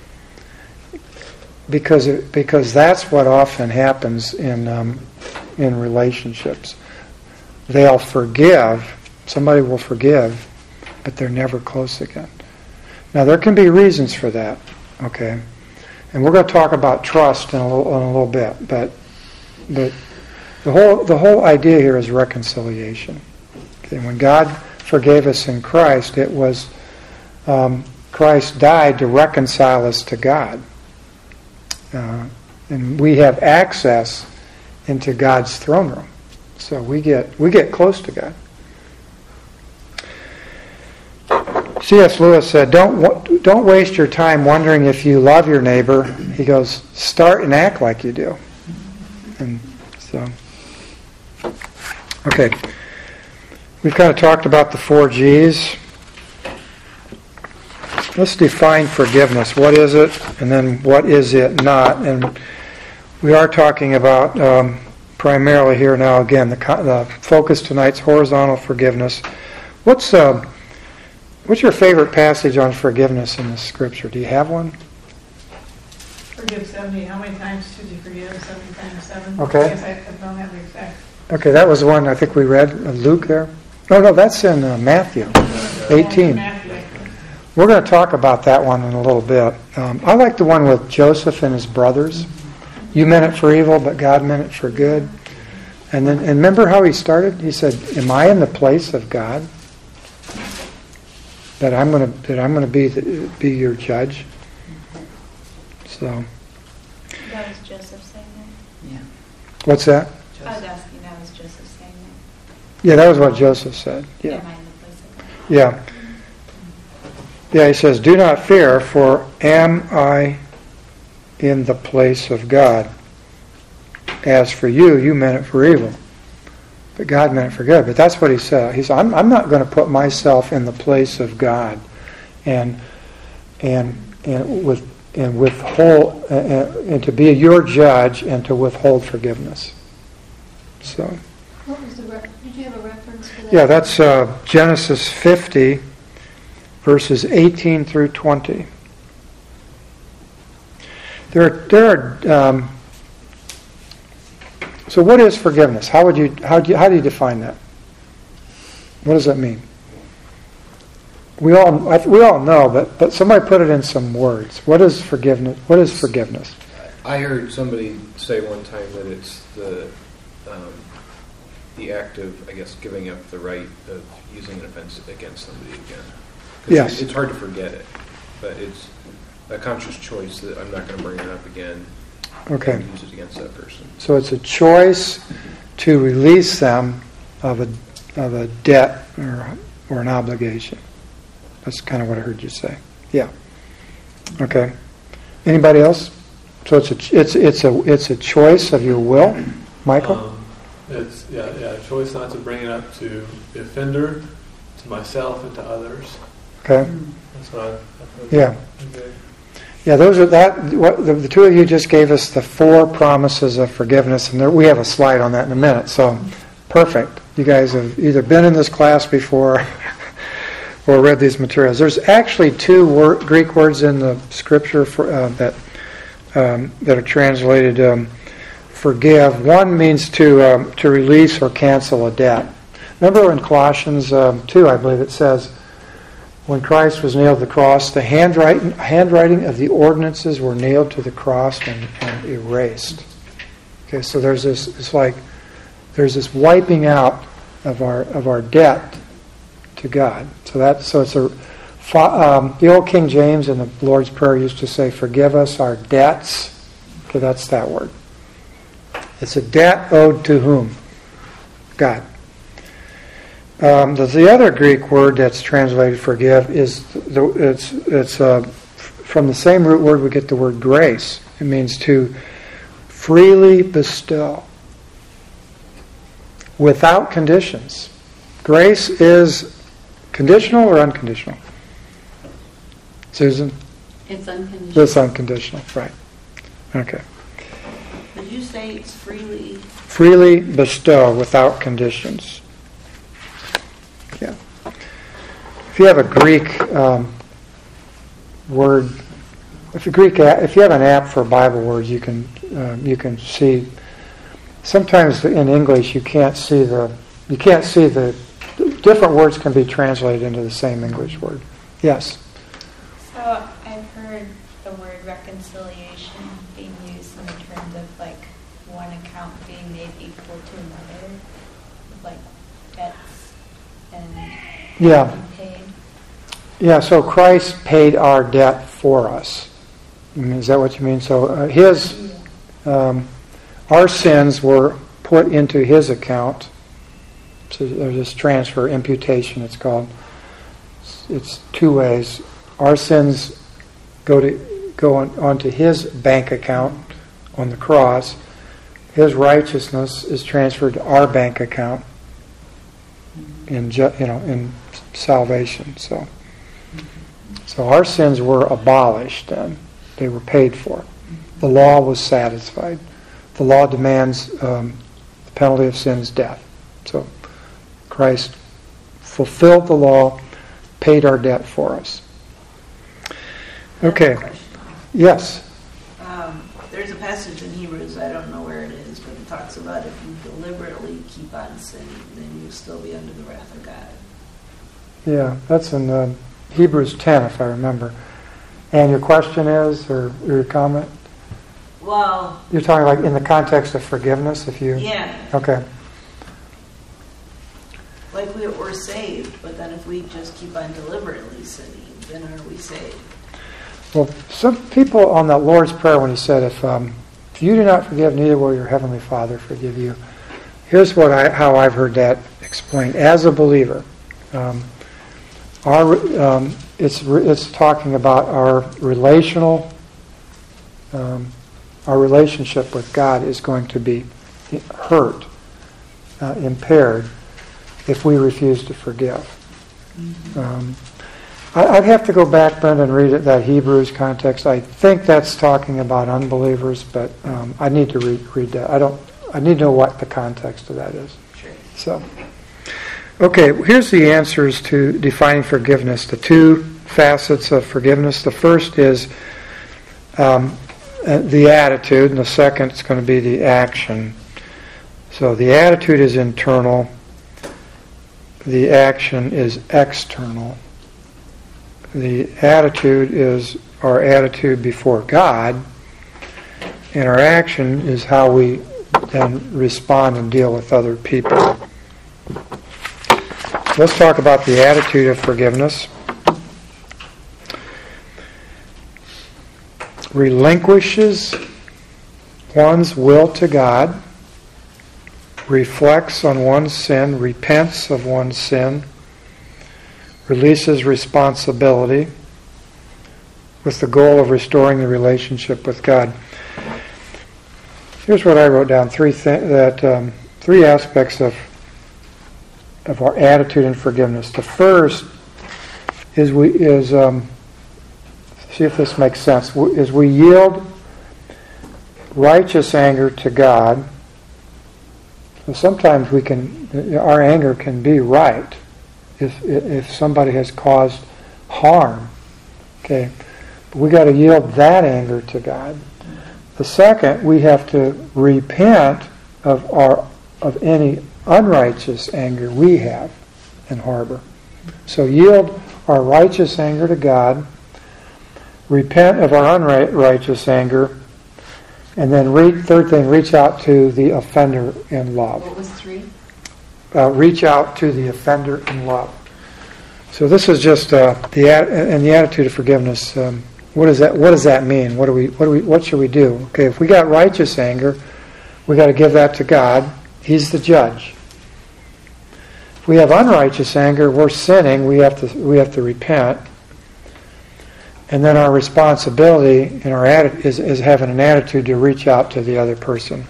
Because that's what often happens in relationships. They'll forgive, somebody will forgive, but they're never close again. Now there can be reasons for that, okay? And we're going to talk about trust in a little bit, but the whole idea here is reconciliation. Okay, when God forgave us in Christ, it was Christ died to reconcile us to God, and we have access into God's throne room. So we get close to God. C.S. Lewis said, "Don't waste your time wondering if you love your neighbor." He goes, "Start and act like you do." And so, okay, we've kind of talked about the 4 G's. Let's define forgiveness. What is it, and then what is it not? And we are talking about primarily here now. Again, the focus tonight's horizontal forgiveness. What's your favorite passage on forgiveness in the Scripture? Do you have one? Forgive 70. How many times should you forgive? 70 times 7? Okay. I guess I don't have the exact. Okay, that was the one I think we read. Luke there? No, that's in Matthew 18. We're going to talk about that one in a little bit. I like the one with Joseph and his brothers. You meant it for evil, but God meant it for good. And remember how he started? He said, "Am I in the place of God? That I'm going to be your judge." So. That was Joseph saying that? Yeah. What's that? I was asking, that was Joseph saying that? Yeah, that was what Joseph said. Yeah. Am I in the place of God? Yeah. Yeah, he says, "Do not fear, for am I in the place of God? As for you, you meant it for evil, but God meant it for good." But that's what he said. He said, I'm not going to put myself in the place of God and withhold and to be your judge and to withhold forgiveness. So. What was did you have a reference for that? Yeah, that's Genesis 50, verses 18 through 20. So what is forgiveness? How do you define that? What does that mean? We all know, but somebody put it in some words. What is forgiveness? What is forgiveness? I heard somebody say one time that it's the act of, I guess, giving up the right of using an offense against somebody again. Yes. It's hard to forget it, but it's a conscious choice that I'm not going to bring it up again. Okay. And use it against that person. So it's a choice to release them of a debt or an obligation. That's kind of what I heard you say. Yeah. Okay. Anybody else? So it's a choice of your will, Michael. It's a choice not to bring it up to the offender, to myself, and to others. Okay. That's what I've heard. Yeah. Okay. Yeah, those are the two of you just gave us the 4 promises of forgiveness, and we have a slide on that in a minute. So, perfect. You guys have either been in this class before or read these materials. There's actually 2 Greek words in the Scripture that are translated forgive. One means to release or cancel a debt. Remember in Colossians 2, I believe it says, when Christ was nailed to the cross, the handwriting of the ordinances were nailed to the cross and erased. Okay, so there's this there's wiping out of our debt to God. So it's the old King James in the Lord's Prayer used to say, "Forgive us our debts." Okay, that's that word. It's a debt owed to whom? God. The other Greek word that's translated forgive is it's from the same root word we get the word grace. It means to freely bestow without conditions. Grace is conditional or unconditional? Susan? It's unconditional. It's unconditional, right. Okay. Did you say it's freely? Freely bestow without conditions. Yeah. If you have a Greek word, if you have an app for Bible words, you can see. Sometimes in English you can't see the different words can be translated into the same English word. Yes. So I've heard the word reconciliation being used in terms of like one account being made equal to another, like debts and being paid. Yeah, so Christ paid our debt for us. Is that what you mean? So our sins were put into His account. So there's this transfer, imputation it's called. It's two ways. Our sins go onto His bank account on the cross. His righteousness is transferred to our bank account in salvation. So our sins were abolished then. They were paid for. The law was satisfied. The law demands the penalty of sin is death. So Christ fulfilled the law, paid our debt for us. Okay. Yes. There's a passage in Hebrews, I don't know where it is, but it talks about if you deliberately keep on sinning, then you'll still be under the wrath of God. Yeah, that's in Hebrews 10, if I remember. And your question is, or your comment? Well, you're talking like in the context of forgiveness, if you... Yeah. Okay. Like we're saved, but then if we just keep on deliberately sinning, then are we saved? Well, some people on that Lord's Prayer, when He said, if you do not forgive, neither will your Heavenly Father forgive you. Here's how I've heard that explained. As a believer, it's talking about our relationship with God is going to be hurt, impaired, if we refuse to forgive. I'd have to go back, Brenda, and read that Hebrews context. I think that's talking about unbelievers, but I need to read that. I need to know what the context of that is. Sure. So, okay, here's the answers to defining forgiveness. The two facets of forgiveness. The first is the attitude, and the second is going to be the action. So the attitude is internal. The action is external. The attitude is our attitude before God, and our action is how we then respond and deal with other people. Let's talk about the attitude of forgiveness. Relinquishes one's will to God, reflects on one's sin, repents of one's sin, releases responsibility with the goal of restoring the relationship with God. Here's what I wrote down: three aspects of our attitude in forgiveness. The first is see if this makes sense. Is we yield righteous anger to God. So sometimes our anger can be right if somebody has caused harm. Okay, but we got to yield that anger to God. The second, we have to repent of any unrighteous anger we have and harbor. So yield our righteous anger to God, repent of our unrighteous anger, and then third thing, reach out to the offender in love. What was 3? Reach out to the offender in love. So this is just the attitude of forgiveness. what does that mean? What should we do? Okay, if we got righteous anger, we got to give that to God. He's the judge. If we have unrighteous anger, we're sinning. We have to repent. And then our responsibility in our is having an attitude to reach out to the other person.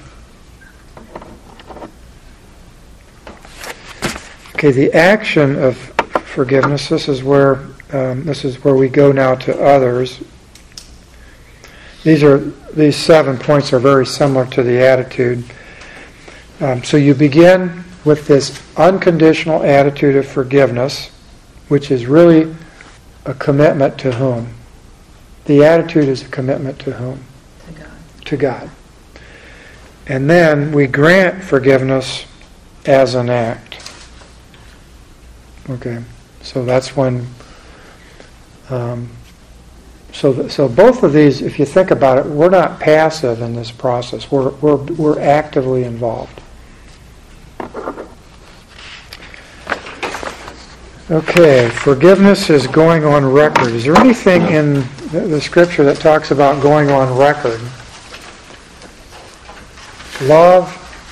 Okay, the action of forgiveness. This is where we go now to others. These 7 points are very similar to the attitude. So you begin with this unconditional attitude of forgiveness, which is really a commitment to whom? The attitude is a commitment to whom? To God. To God. And then we grant forgiveness as an act. Okay, so that's when. So both of these, if you think about it, we're not passive in this process. We're actively involved. Okay, forgiveness is going on record. Is there anything in the Scripture that talks about going on record? Love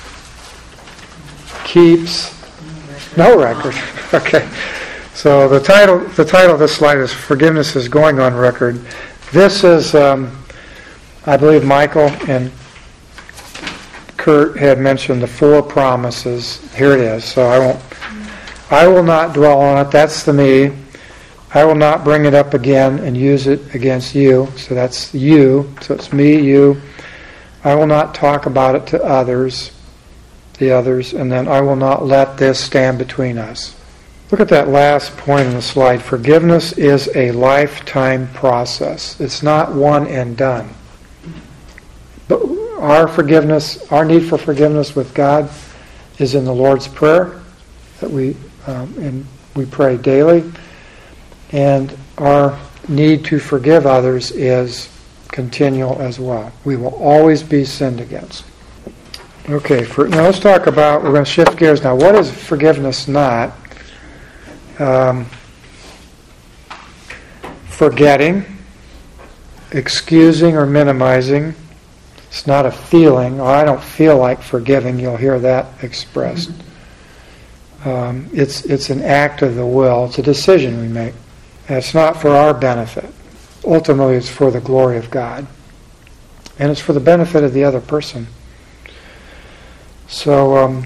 keeps no record. Okay. So the title of this slide is "Forgiveness is Going on Record." This is, I believe, Michael and Kurt had mentioned the 4 promises. Here it is. So I will not dwell on it. That's the me. I will not bring it up again and use it against you. So that's you. So it's me, you. I will not talk about it to the others, and then I will not let this stand between us. Look at that last point on the slide. Forgiveness is a lifetime process. It's not one and done. But our need for forgiveness with God is in the Lord's Prayer that we pray daily, and our need to forgive others is continual as well. We will always be sinned against. Okay, now let's talk about, we're going to shift gears now. What is forgiveness not? Forgetting, excusing or minimizing. It's not a feeling. Oh, I don't feel like forgiving. You'll hear that expressed. It's an act of the will. It's a decision we make. And it's not for our benefit. Ultimately, it's for the glory of God. And it's for the benefit of the other person. So,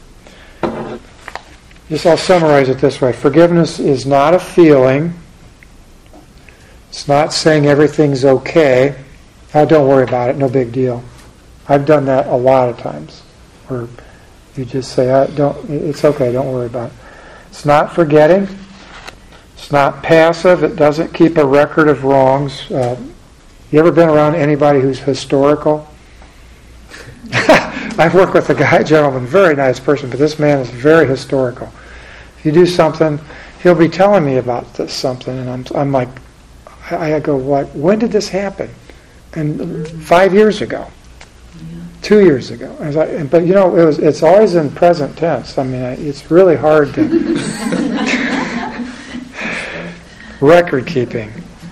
I'll summarize it this way. Forgiveness is not a feeling. It's not saying everything's okay. Oh, don't worry about it. No big deal. I've done that a lot of times. Where you just say, it's okay. Don't worry about it. It's not forgetting. It's not passive. It doesn't keep a record of wrongs. You ever been around anybody who's historical? I've worked with a gentleman, very nice person, but this man is very historical. If you do something, he'll be telling me about something, and I'm like, I go, what? When did this happen? And 5 years ago, 2 years ago. I was like, but it's always in present tense. I mean, it's really hard to record keeping.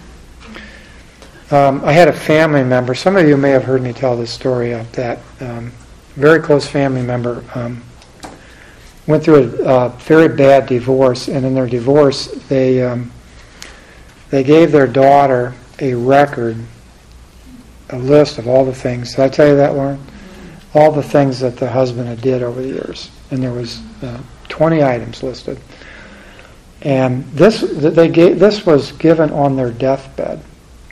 I had a family member. Some of you may have heard me tell this story of that. Very close family member went through a very bad divorce, and in their divorce, they gave their daughter a record, a list of all the things. Did I tell you that, Lauren? All the things that the husband had did over the years, and there was 20 items listed. And this was given on their deathbed.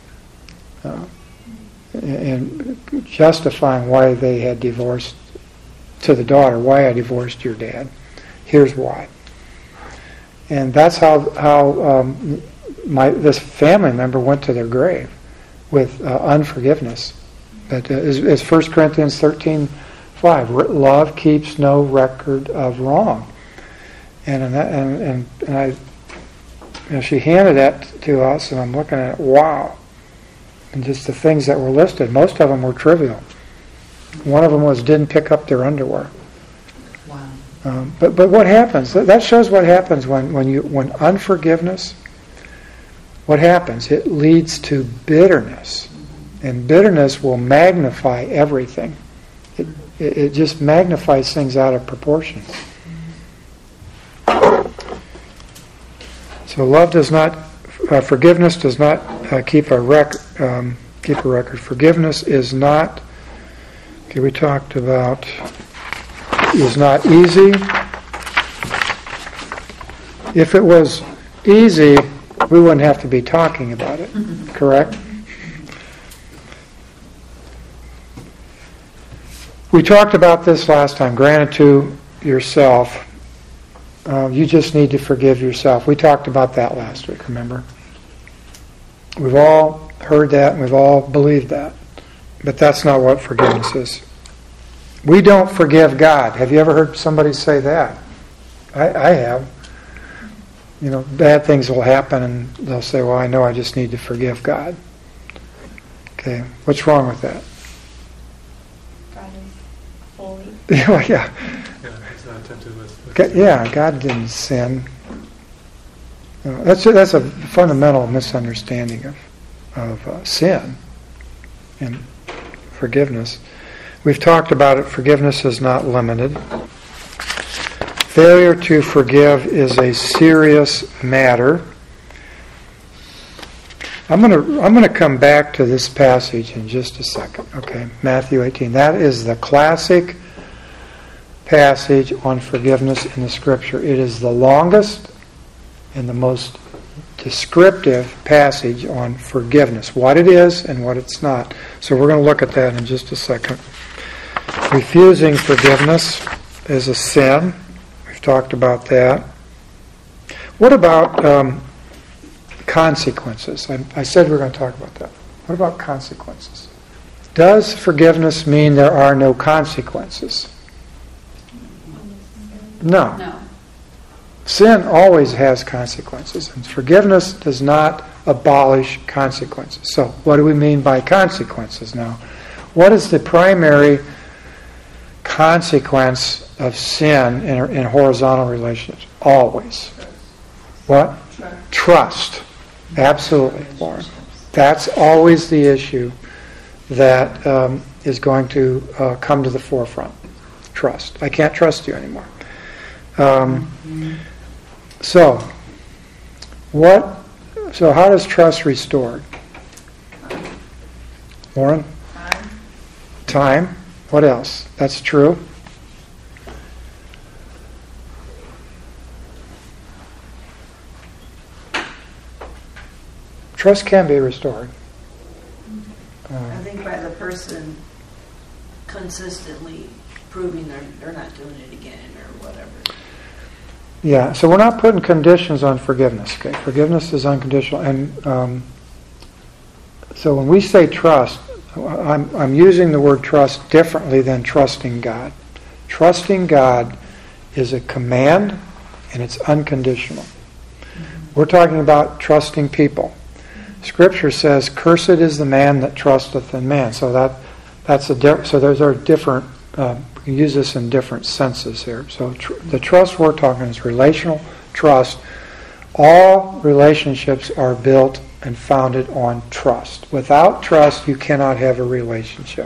And justifying why they had divorced to the daughter, why I divorced your dad. Here's why. And that's how this family member went to their grave, with unforgiveness. But as 1 Corinthians 13:5, love keeps no record of wrong. And she handed that to us, and I'm looking at it, wow. And just the things that were listed, most of them were trivial. One of them was didn't pick up their underwear. Wow. But what happens? That shows what happens when unforgiveness what happens? It leads to bitterness. And bitterness will magnify everything. It just magnifies things out of proportion. So forgiveness does not keep a record. Forgiveness is not, we talked about, is not easy. If it was easy, we wouldn't have to be talking about it, correct? We talked about this last time. Granted to yourself, you just need to forgive yourself. We talked about that last week, remember? We've all heard that and we've all believed that. But that's not what forgiveness is. We don't forgive God. Have you ever heard somebody say that? I have. Bad things will happen and they'll say, well, I know I just need to forgive God. Okay, what's wrong with that? God is holy. Yeah. Yeah, it's not tempted with God didn't sin. That's a fundamental misunderstanding of sin and forgiveness. We've talked about it. Forgiveness is not limited. Failure to forgive is a serious matter. I'm going to come back to this passage in just a second. Okay, Matthew 18. That is the classic passage on forgiveness in the Scripture. It is the longest and the most descriptive passage on forgiveness, what it is and what it's not. So we're going to look at that in just a second. Refusing forgiveness is a sin. We've talked about that. What about consequences? I said we were going to talk about that. What about consequences? Does forgiveness mean there are no consequences? No. Sin always has consequences, and forgiveness does not abolish consequences. So, what do we mean by consequences now? What is the primary consequence of sin in horizontal relationships? Always. What? Trust. Absolutely, Lauren. That's always the issue that is going to come to the forefront. Trust. I can't trust you anymore. So how does trust restored? Lauren? Time. What else? That's true. Trust can be restored. I think by the person consistently proving they're not doing it again or whatever. Yeah, so we're not putting conditions on forgiveness. Okay, forgiveness is unconditional, and so when we say trust, I'm using the word trust differently than trusting God. Trusting God is a command, and it's unconditional. We're talking about trusting people. Scripture says, "Cursed is the man that trusteth in man." So so those are different. We can use this in different senses here. So the trust we're talking is relational trust. All relationships are built and founded on trust. Without trust, you cannot have a relationship.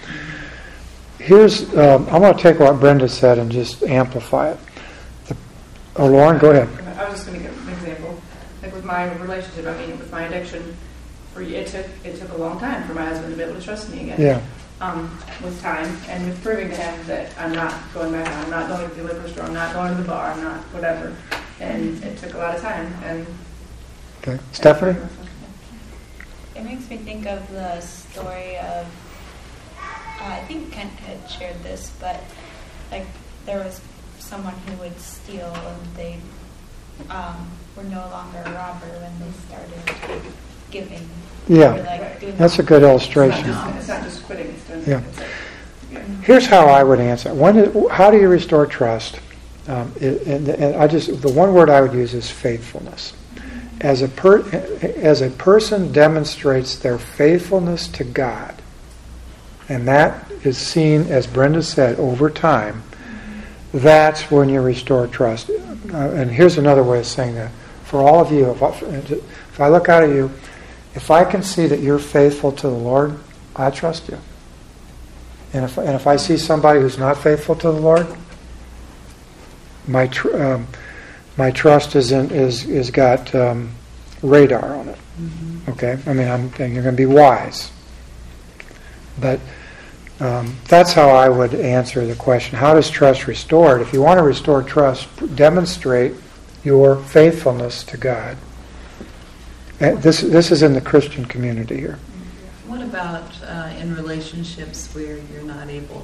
I'm going to take what Brenda said and just amplify it. Lauren, go ahead. I was just going to give an example. Like with my relationship, with my addiction, it took a long time for my husband to be able to trust me again. Yeah. With time and with proving to him that I'm not going back out, I'm not going to the liquor store, I'm not going to the bar, I'm not whatever. And it took a lot of time. Okay, Stephanie? It makes me think of the story of, I think Kent had shared this, but like there was someone who would steal and they were no longer a robber when they started giving. Yeah, that's a good illustration. It's not just quitting. Yeah. Here's how I would answer. How do you restore trust? And the one word I would use is faithfulness. As a person demonstrates their faithfulness to God, and that is seen, as Brenda said, over time, that's when you restore trust. And here's another way of saying that. For all of you, if If I look out at you, if I can see that you're faithful to the Lord, I trust you. And if I see somebody who's not faithful to the Lord, my trust is got radar on it. Okay, I mean, you're going to be wise, but that's how I would answer the question. How does trust restored? If you want to restore trust, demonstrate your faithfulness to God. This is in the Christian community here. What about in relationships where you're not able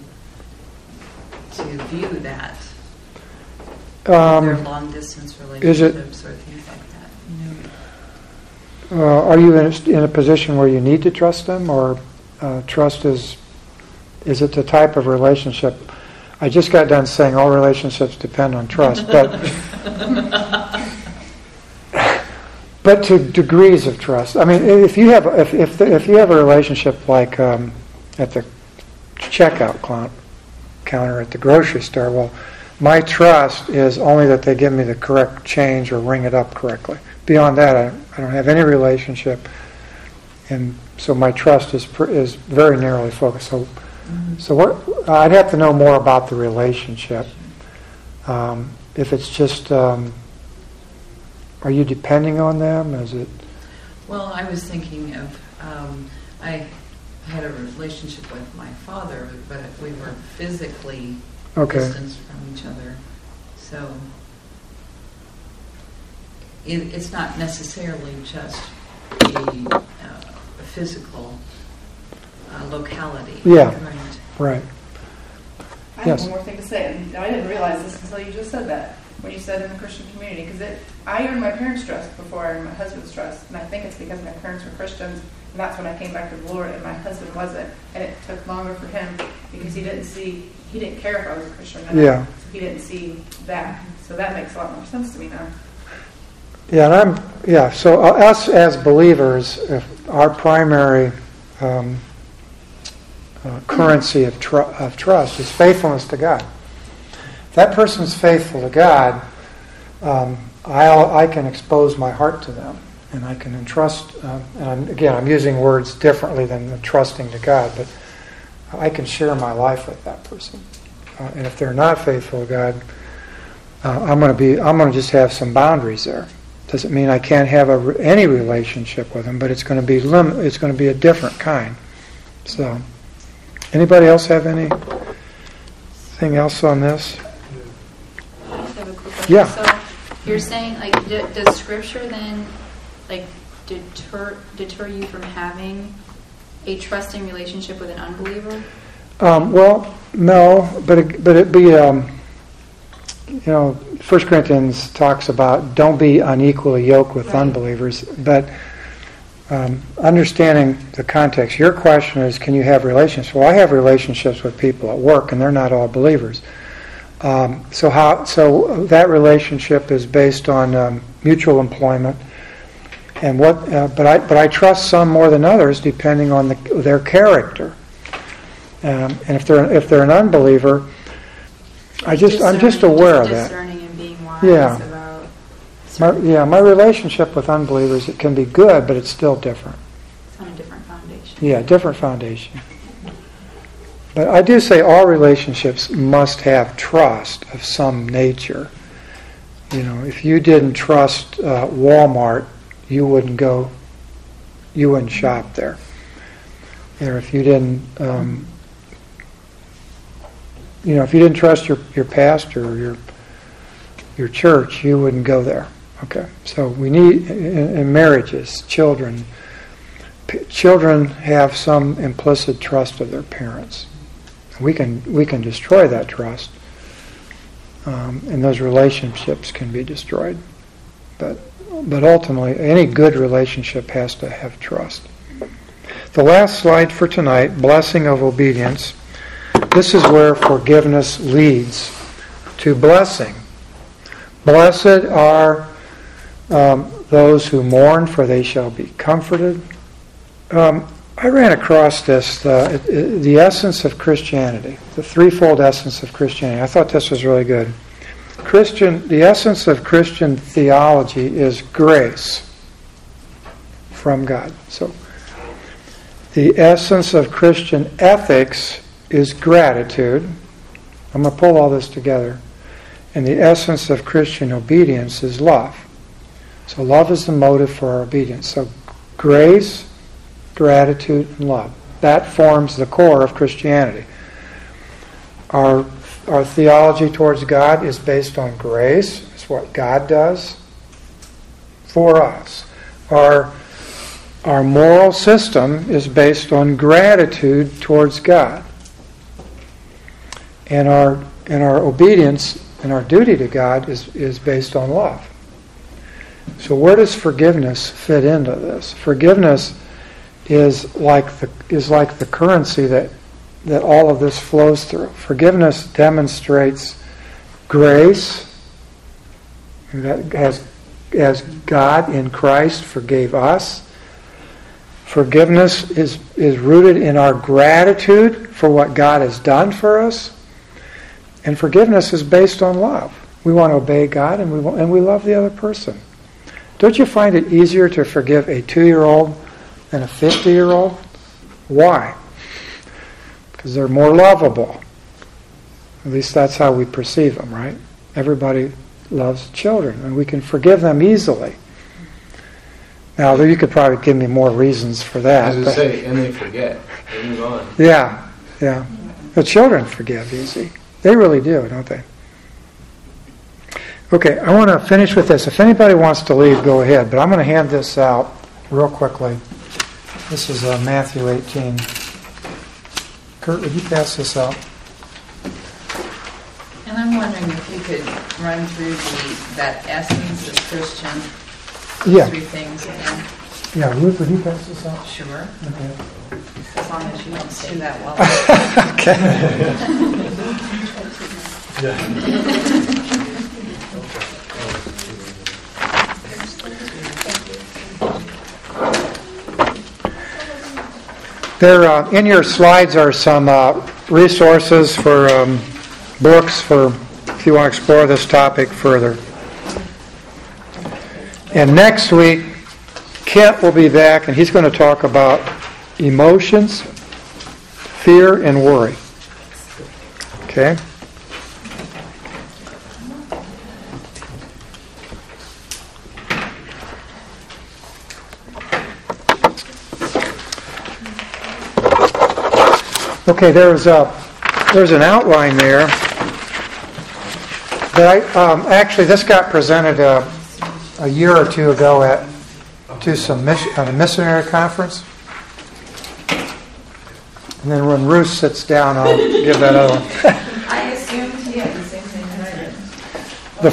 to view that? They're long distance relationships or things like that. Are you in a position where you need to trust them, or trust is it the type of relationship? I just got done saying all relationships depend on trust, but to degrees of trust. I mean, if you have a relationship like at the checkout counter at the grocery store, well, my trust is only that they give me the correct change or ring it up correctly. Beyond that, I don't have any relationship, and so my trust is very narrowly focused. So what I'd have to know more about the relationship. If it's just, are you depending on them? Is it? Well, I was thinking of I had a relationship with my father, but we were physically distanced from each other, so it's not necessarily just a physical locality. Yeah, right. I have one more thing to say, and I didn't realize this until you just said that, when you said in the Christian community, because I earned my parents' trust before I earned my husband's trust, and I think it's because my parents were Christians, and that's when I came back to the Lord, and my husband wasn't, and it took longer for him because he didn't care if I was a Christian or not, so he didn't see that. So that makes a lot more sense to me now. Yeah, so us as believers, our primary currency of trust is faithfulness to God. If that person's faithful to God, I can expose my heart to them, and I can entrust. And I'm using words differently than trusting to God, but I can share my life with that person. And if they're not faithful to God, I'm going to just have some boundaries there. Doesn't mean I can't have any relationship with them, but it's going to be it's going to be a different kind. So, anybody else have anything else on this? I just have a quick question. Yeah. So you're saying, like, does Scripture then, like, deter you from having a trusting relationship with an unbeliever? Well, no, but it'd be 1 Corinthians talks about don't be unequally yoked with unbelievers, but understanding the context. Your question is, can you have relationships? Well, I have relationships with people at work, and they're not all believers. So that relationship is based on mutual employment, and but I trust some more than others depending on their character. And if they're an unbeliever, I'm just aware of that. Discerning and being wise about. My relationship with unbelievers, it can be good, but it's still different. It's on a different foundation. Yeah, different foundation. But I do say all relationships must have trust of some nature. If you didn't trust Walmart, you wouldn't shop there. Or if you didn't, if you didn't trust your pastor or your church, you wouldn't go there. Okay, so we need in marriages, children have some implicit trust of their parents. We can destroy that trust, and those relationships can be destroyed. But ultimately, any good relationship has to have trust. The last slide for tonight, blessing of obedience. This is where forgiveness leads to blessing. Blessed are those who mourn, for they shall be comforted. I ran across this, the essence of Christianity, the threefold essence of Christianity. I thought this was really good. The essence of Christian theology is grace. from God. So the essence of Christian ethics is gratitude. I'm going to pull all this together. And the essence of Christian obedience is love. So love is the motive for our obedience. So grace, gratitude, and love. That forms the core of Christianity. Our theology towards God is based on grace. It's what God does for us. Our moral system is based on gratitude towards God. And our obedience and our duty to God is based on love. So where does forgiveness fit into this? Forgiveness is like the currency that all of this flows through. Forgiveness demonstrates grace, that as God in Christ forgave us. Forgiveness is rooted in our gratitude for what God has done for us. And forgiveness is based on love. We want to obey God and we love the other person. Don't you find it easier to forgive a 2-year-old than a 50-year-old? Why? Because they're more lovable. At least that's how we perceive them, right? Everybody loves children, and we can forgive them easily. Now, you could probably give me more reasons for that. As I say, and they forget. They move on. Yeah. The children forgive easy. They really do, don't they? Okay, I want to finish with this. If anybody wants to leave, go ahead. But I'm going to hand this out real quickly. This is Matthew 18. Kurt, would you pass this out? And I'm wondering if you could run through that essence of Christian, three things again. Yeah, Ruth, would you pass this out? Sure. Okay. As long as you don't say that well. There, in your slides are some resources for books for if you want to explore this topic further. And next week, Kent will be back, and he's going to talk about emotions, fear, and worry. Okay? Okay, there's an outline there. That actually, this got presented a year or two ago at a missionary conference. And then when Ruth sits down, I'll give that other one. I assumed he had the same thing that I did. The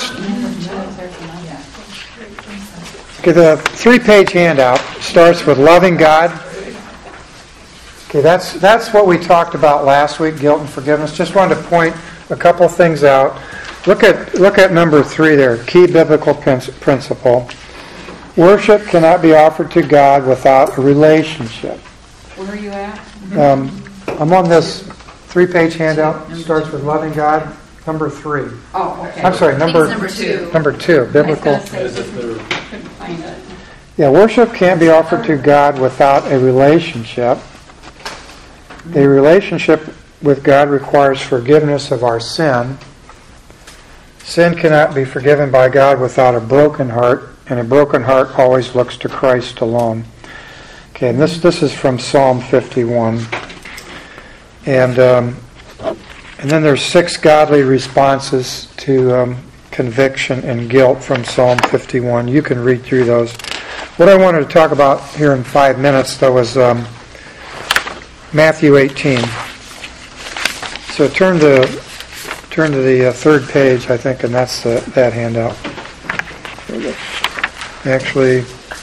3-page handout starts with loving God. Okay, that's what we talked about last week, guilt and forgiveness. Just wanted to point a couple things out. Look at number 3 there, key biblical principle. Worship cannot be offered to God without a relationship. Where are you at? I'm on this 3-page handout. It starts with loving God. Number 3. Oh, okay. I'm sorry, number 2. Number 2, biblical. Couldn't find it. Yeah, worship can't be offered to God without a relationship. A relationship with God requires forgiveness of our sin. Sin cannot be forgiven by God without a broken heart, and a broken heart always looks to Christ alone. Okay, and this is from Psalm 51. And then there's 6 godly responses to conviction and guilt from Psalm 51. You can read through those. What I wanted to talk about here in 5 minutes, though, was Matthew 18. So turn to the 3rd page, I think, and that's that handout. Actually,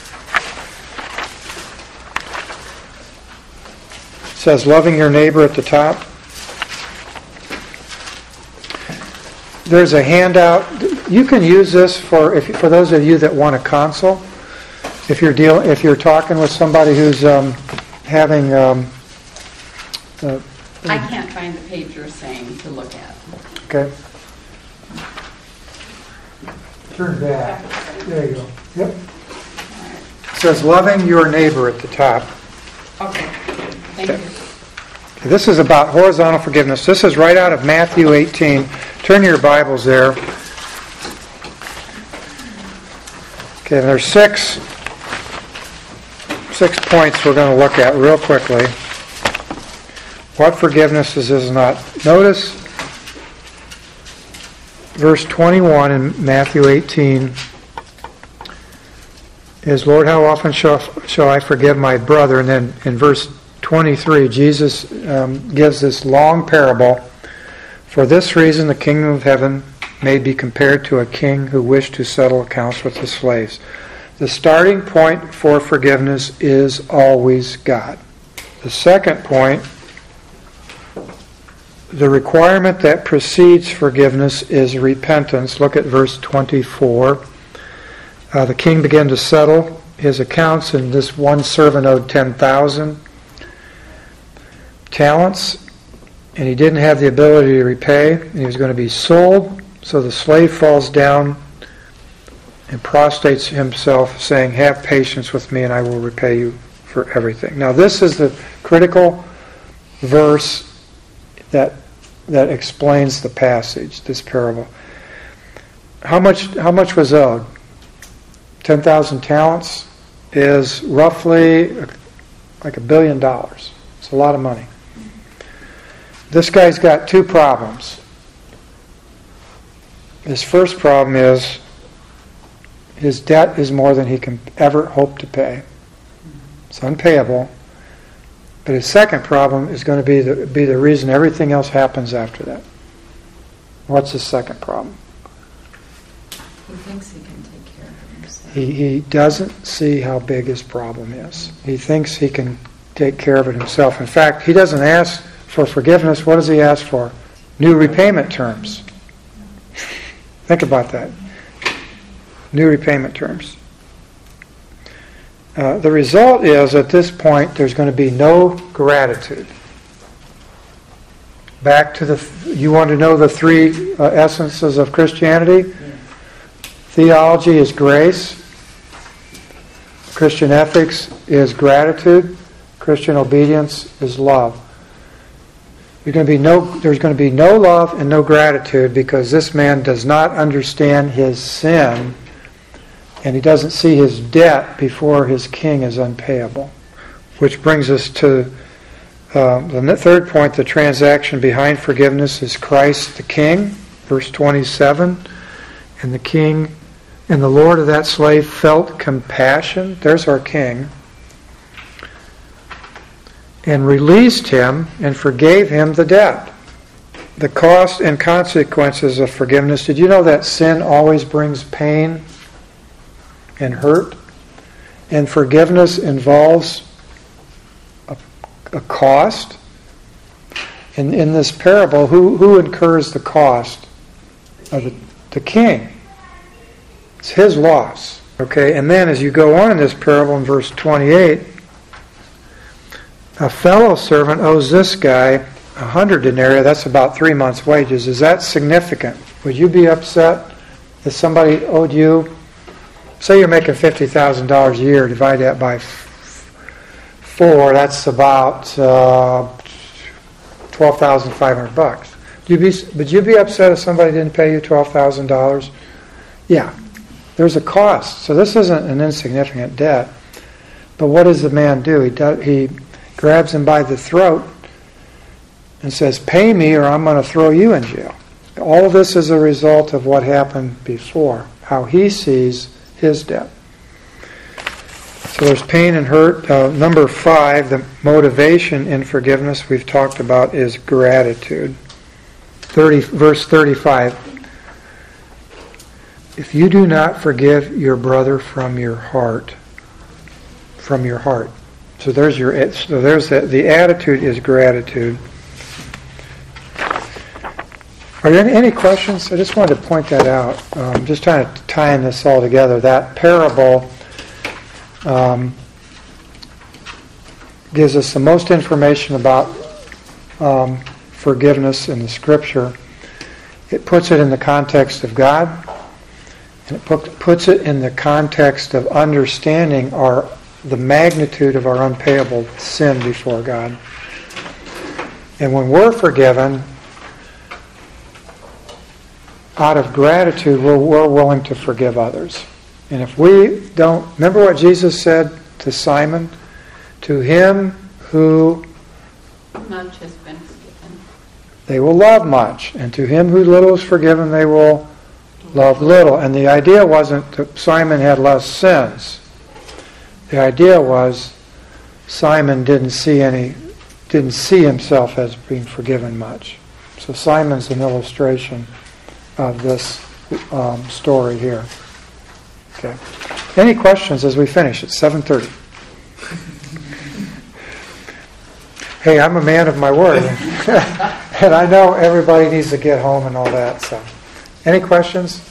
it says loving your neighbor at the top. There's a handout. You can use this for those of you that want a console. If you're talking with somebody who's having I can't find the page you're saying to look at. Okay. Turn back. There you go. Yep. says loving your neighbor at the top. Okay, thank you. This is about horizontal forgiveness. This is right out of Matthew 18. Turn your Bibles there. Okay, there's six points we're going to look at real quickly. What forgiveness is not. Notice verse 21 in Matthew 18 is, Lord, how often shall I forgive my brother? And then in verse 23, Jesus gives this long parable. For this reason, the kingdom of heaven may be compared to a king who wished to settle accounts with his slaves. The starting point for forgiveness is always God. The second point, the requirement that precedes forgiveness is repentance. Look at verse 24. The king began to settle his accounts, and this one servant owed 10,000 talents, and he didn't have the ability to repay, and he was going to be sold. So the slave falls down and prostrates himself, saying, have patience with me, and I will repay you for everything. Now this is the critical verse that explains the passage, this parable. How much was owed? 10,000 talents is roughly like $1 billion. It's a lot of money. This guy's got two problems. His first problem is his debt is more than he can ever hope to pay. It's unpayable. But his second problem is going to be the reason everything else happens after that. What's his second problem? He thinks he can take care of himself. He doesn't see how big his problem is. He thinks he can take care of it himself. In fact, he doesn't ask for forgiveness. What does he ask for? New repayment terms. Think about that. New repayment terms. The result is, at this point, there's going to be no gratitude. Back to you want to know the three essences of Christianity? Theology is grace. Christian ethics is gratitude. Christian obedience is love. There's going to be no love and no gratitude because this man does not understand his sin, and he doesn't see his debt before his king is unpayable. Which brings us to the third point. The transaction behind forgiveness is Christ the King. Verse 27. And the king and the Lord of that slave felt compassion. There's our king. And released him and forgave him the debt. The cost and consequences of forgiveness. Did you know that sin always brings pain and hurt? And forgiveness involves a cost. In this parable, who incurs the cost? The king. It's his loss. Okay, and then as you go on in this parable in verse 28, a fellow servant owes this guy 100 denarii. That's about 3 months' wages. Is that significant? Would you be upset if somebody owed you, say you're making $50,000 a year, divide that by 4, that's about $12,500. Would you be upset if somebody didn't pay you $12,000? Yeah, there's a cost. So this isn't an insignificant debt. But what does the man do? He grabs him by the throat and says, pay me or I'm going to throw you in jail. All of this is a result of what happened before, how he sees his debt. So there's pain and hurt. Number 5, the motivation in forgiveness we've talked about is gratitude. Verse 35. If you do not forgive your brother from your heart. So the attitude is gratitude. Are there any questions? I just wanted to point that out. Just trying to tie in this all together. That parable gives us the most information about forgiveness in the Scripture. It puts it in the context of God, And it puts it in the context of understanding the magnitude of our unpayable sin before God. And when we're forgiven, out of gratitude, we're willing to forgive others. And if we don't, remember what Jesus said to Simon? To him who Much has been forgiven. they will love much, and to him who little is forgiven, they will love little. And the idea wasn't that Simon had less sins. The idea was Simon didn't see himself as being forgiven much. So Simon's an illustration of this story here. Okay. Any questions as we finish? It's 7:30. Hey, I'm a man of my word. And I know everybody needs to get home and all that. So, any questions?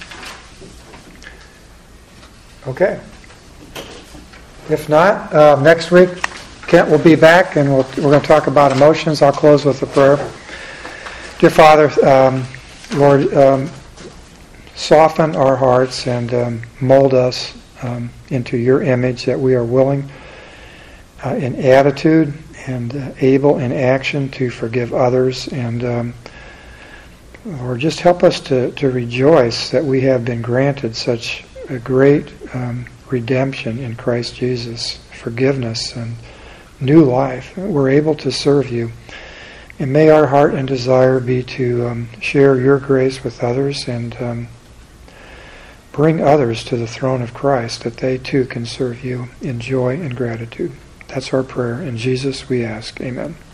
Okay. If not, next week Kent will be back and we're going to talk about emotions. I'll close with a prayer. Dear Father, Lord, soften our hearts and mold us into your image, that we are willing in attitude and able in action to forgive others. And Lord, just help us to rejoice that we have been granted such a great redemption in Christ Jesus, forgiveness and new life. We're able to serve you. And may our heart and desire be to share your grace with others and bring others to the throne of Christ, that they too can serve you in joy and gratitude. That's our prayer. In Jesus we ask. Amen.